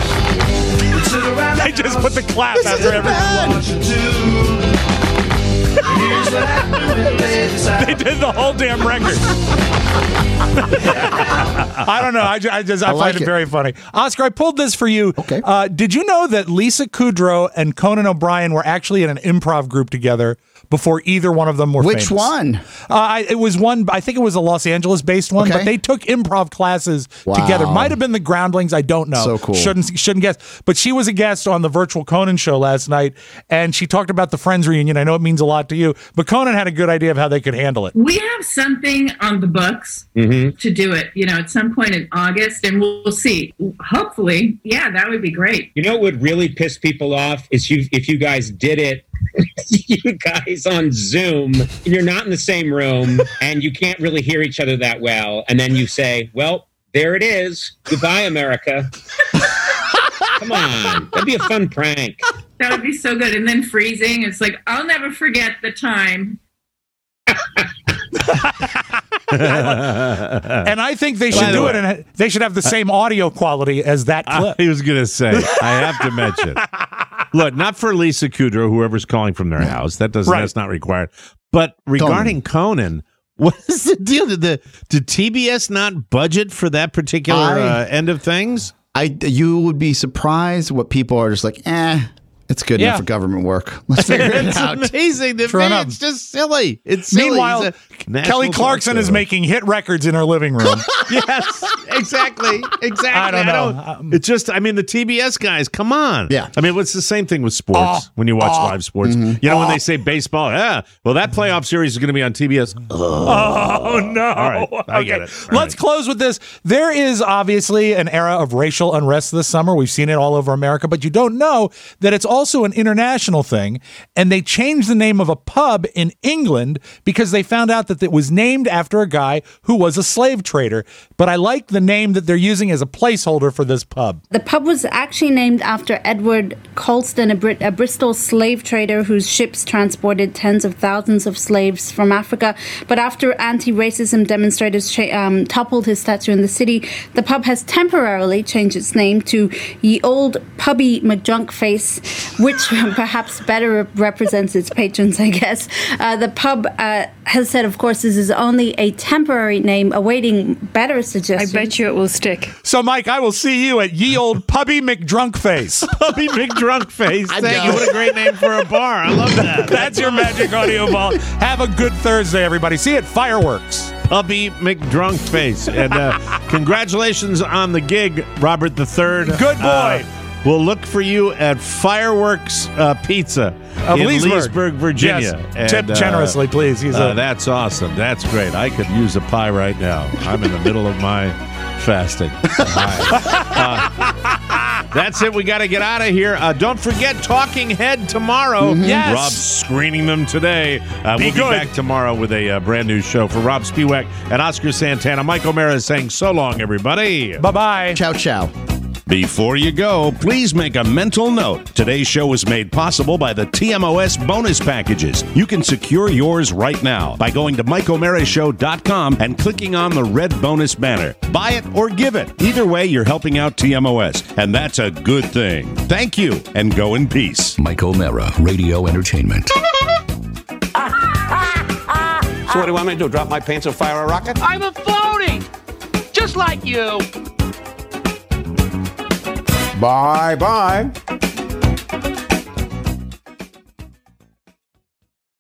S4: They just put the clap after every
S16: Here's what happened when
S4: did the whole damn record. I don't know. I find it very funny. Oscar, I pulled this for you.
S3: Okay.
S4: Did you know that Lisa Kudrow and Conan O'Brien were actually in an improv group together before either one of them were
S3: Which
S4: famous?
S3: one?
S4: It was one. I think it was a Los Angeles-based one,
S3: Okay.
S4: but they took improv classes
S3: Wow.
S4: together. Might have been the Groundlings. I don't know.
S3: So cool.
S4: Shouldn't guess. But she was a guest on the virtual Conan show last night, and she talked about the Friends reunion. I know it means a lot to you, but Conan had a good idea of how they could handle it.
S17: We have something on the books to do it, at some point in August, and we'll see. Hopefully, yeah, that would be great.
S18: You know what would really piss people off is if you guys did it, you guys on Zoom, and you're not in the same room, and you can't really hear each other that well, and then you say, well, there it is. Goodbye, America. Come on. That'd be a fun prank.
S17: That would be so good. And then freezing. It's like, I'll never forget the time.
S4: And I think they should do it, and they should have the same audio quality as that clip.
S2: He was going to say, I have to mention. Look, not for Lisa Kudrow, whoever's calling from their house. That's not required. But regarding Conan, what is the deal? Did TBS not budget for that particular end of things?
S3: You would be surprised what people are just like, it's good enough for government work. Let's figure it out.
S2: It's amazing to me. It's just silly. It's silly.
S4: Meanwhile, Kelly Clarkson is making hit records in her living room.
S2: Yes, exactly.
S4: I don't know.
S2: It's just, the TBS guys, come on.
S3: Yeah.
S2: It's the same thing with sports when you watch live sports. When they say baseball, well, that playoff series is going to be on TBS.
S4: Oh, no.
S2: All right, I get it. All
S4: Let's close with this. There is obviously an era of racial unrest this summer. We've seen it all over America, but you don't know that it's also an international thing, and they changed the name of a pub in England because they found out that it was named after a guy who was a slave trader. But I like the name that they're using as a placeholder for this pub.
S19: The pub was actually named after Edward Colston, a Bristol slave trader whose ships transported tens of thousands of slaves from Africa. But after anti-racism demonstrators toppled his statue in the city, the pub has temporarily changed its name to Ye Old Pubby McDrunkface, which perhaps better represents its patrons, I guess. The pub has said, of course, this is only a temporary name awaiting better suggestions.
S20: I bet you it will stick.
S4: So, Mike, I will see you at Ye Old Pubby McDrunkface.
S2: Pubby McDrunkface. Thank you. What a great name for a bar. I love that.
S4: That's your Magic Audio Ball. Have a good Thursday, everybody. See you at Fireworks.
S2: Pubby McDrunkface. And congratulations on the gig, Robert III.
S4: Good boy.
S2: We'll look for you at Fireworks Pizza in Leesburg, Virginia.
S4: Yes.
S2: And,
S4: tip generously, please.
S2: That's awesome. That's great. I could use a pie right now. I'm in the middle of my fasting. That's it. We got to get out of here. Don't forget Talking Head tomorrow.
S4: Yes.
S2: Rob's screening them today. We'll be back tomorrow with a brand new show. For Rob Spiewak and Oscar Santana, Mike O'Mara is saying so long, everybody.
S4: Bye-bye.
S3: Ciao, ciao.
S1: Before you go, please make a mental note. Today's show was made possible by the TMOS bonus packages. You can secure yours right now by going to MikeO'MaraShow.com and clicking on the red bonus banner. Buy it or give it. Either way, you're helping out TMOS, and that's a good thing. Thank you, and go in peace.
S21: Mike O'Mara, Radio Entertainment.
S22: So what do you want me to do, drop my pants and fire a rocket?
S6: I'm a phony! Just like you!
S22: Bye-bye.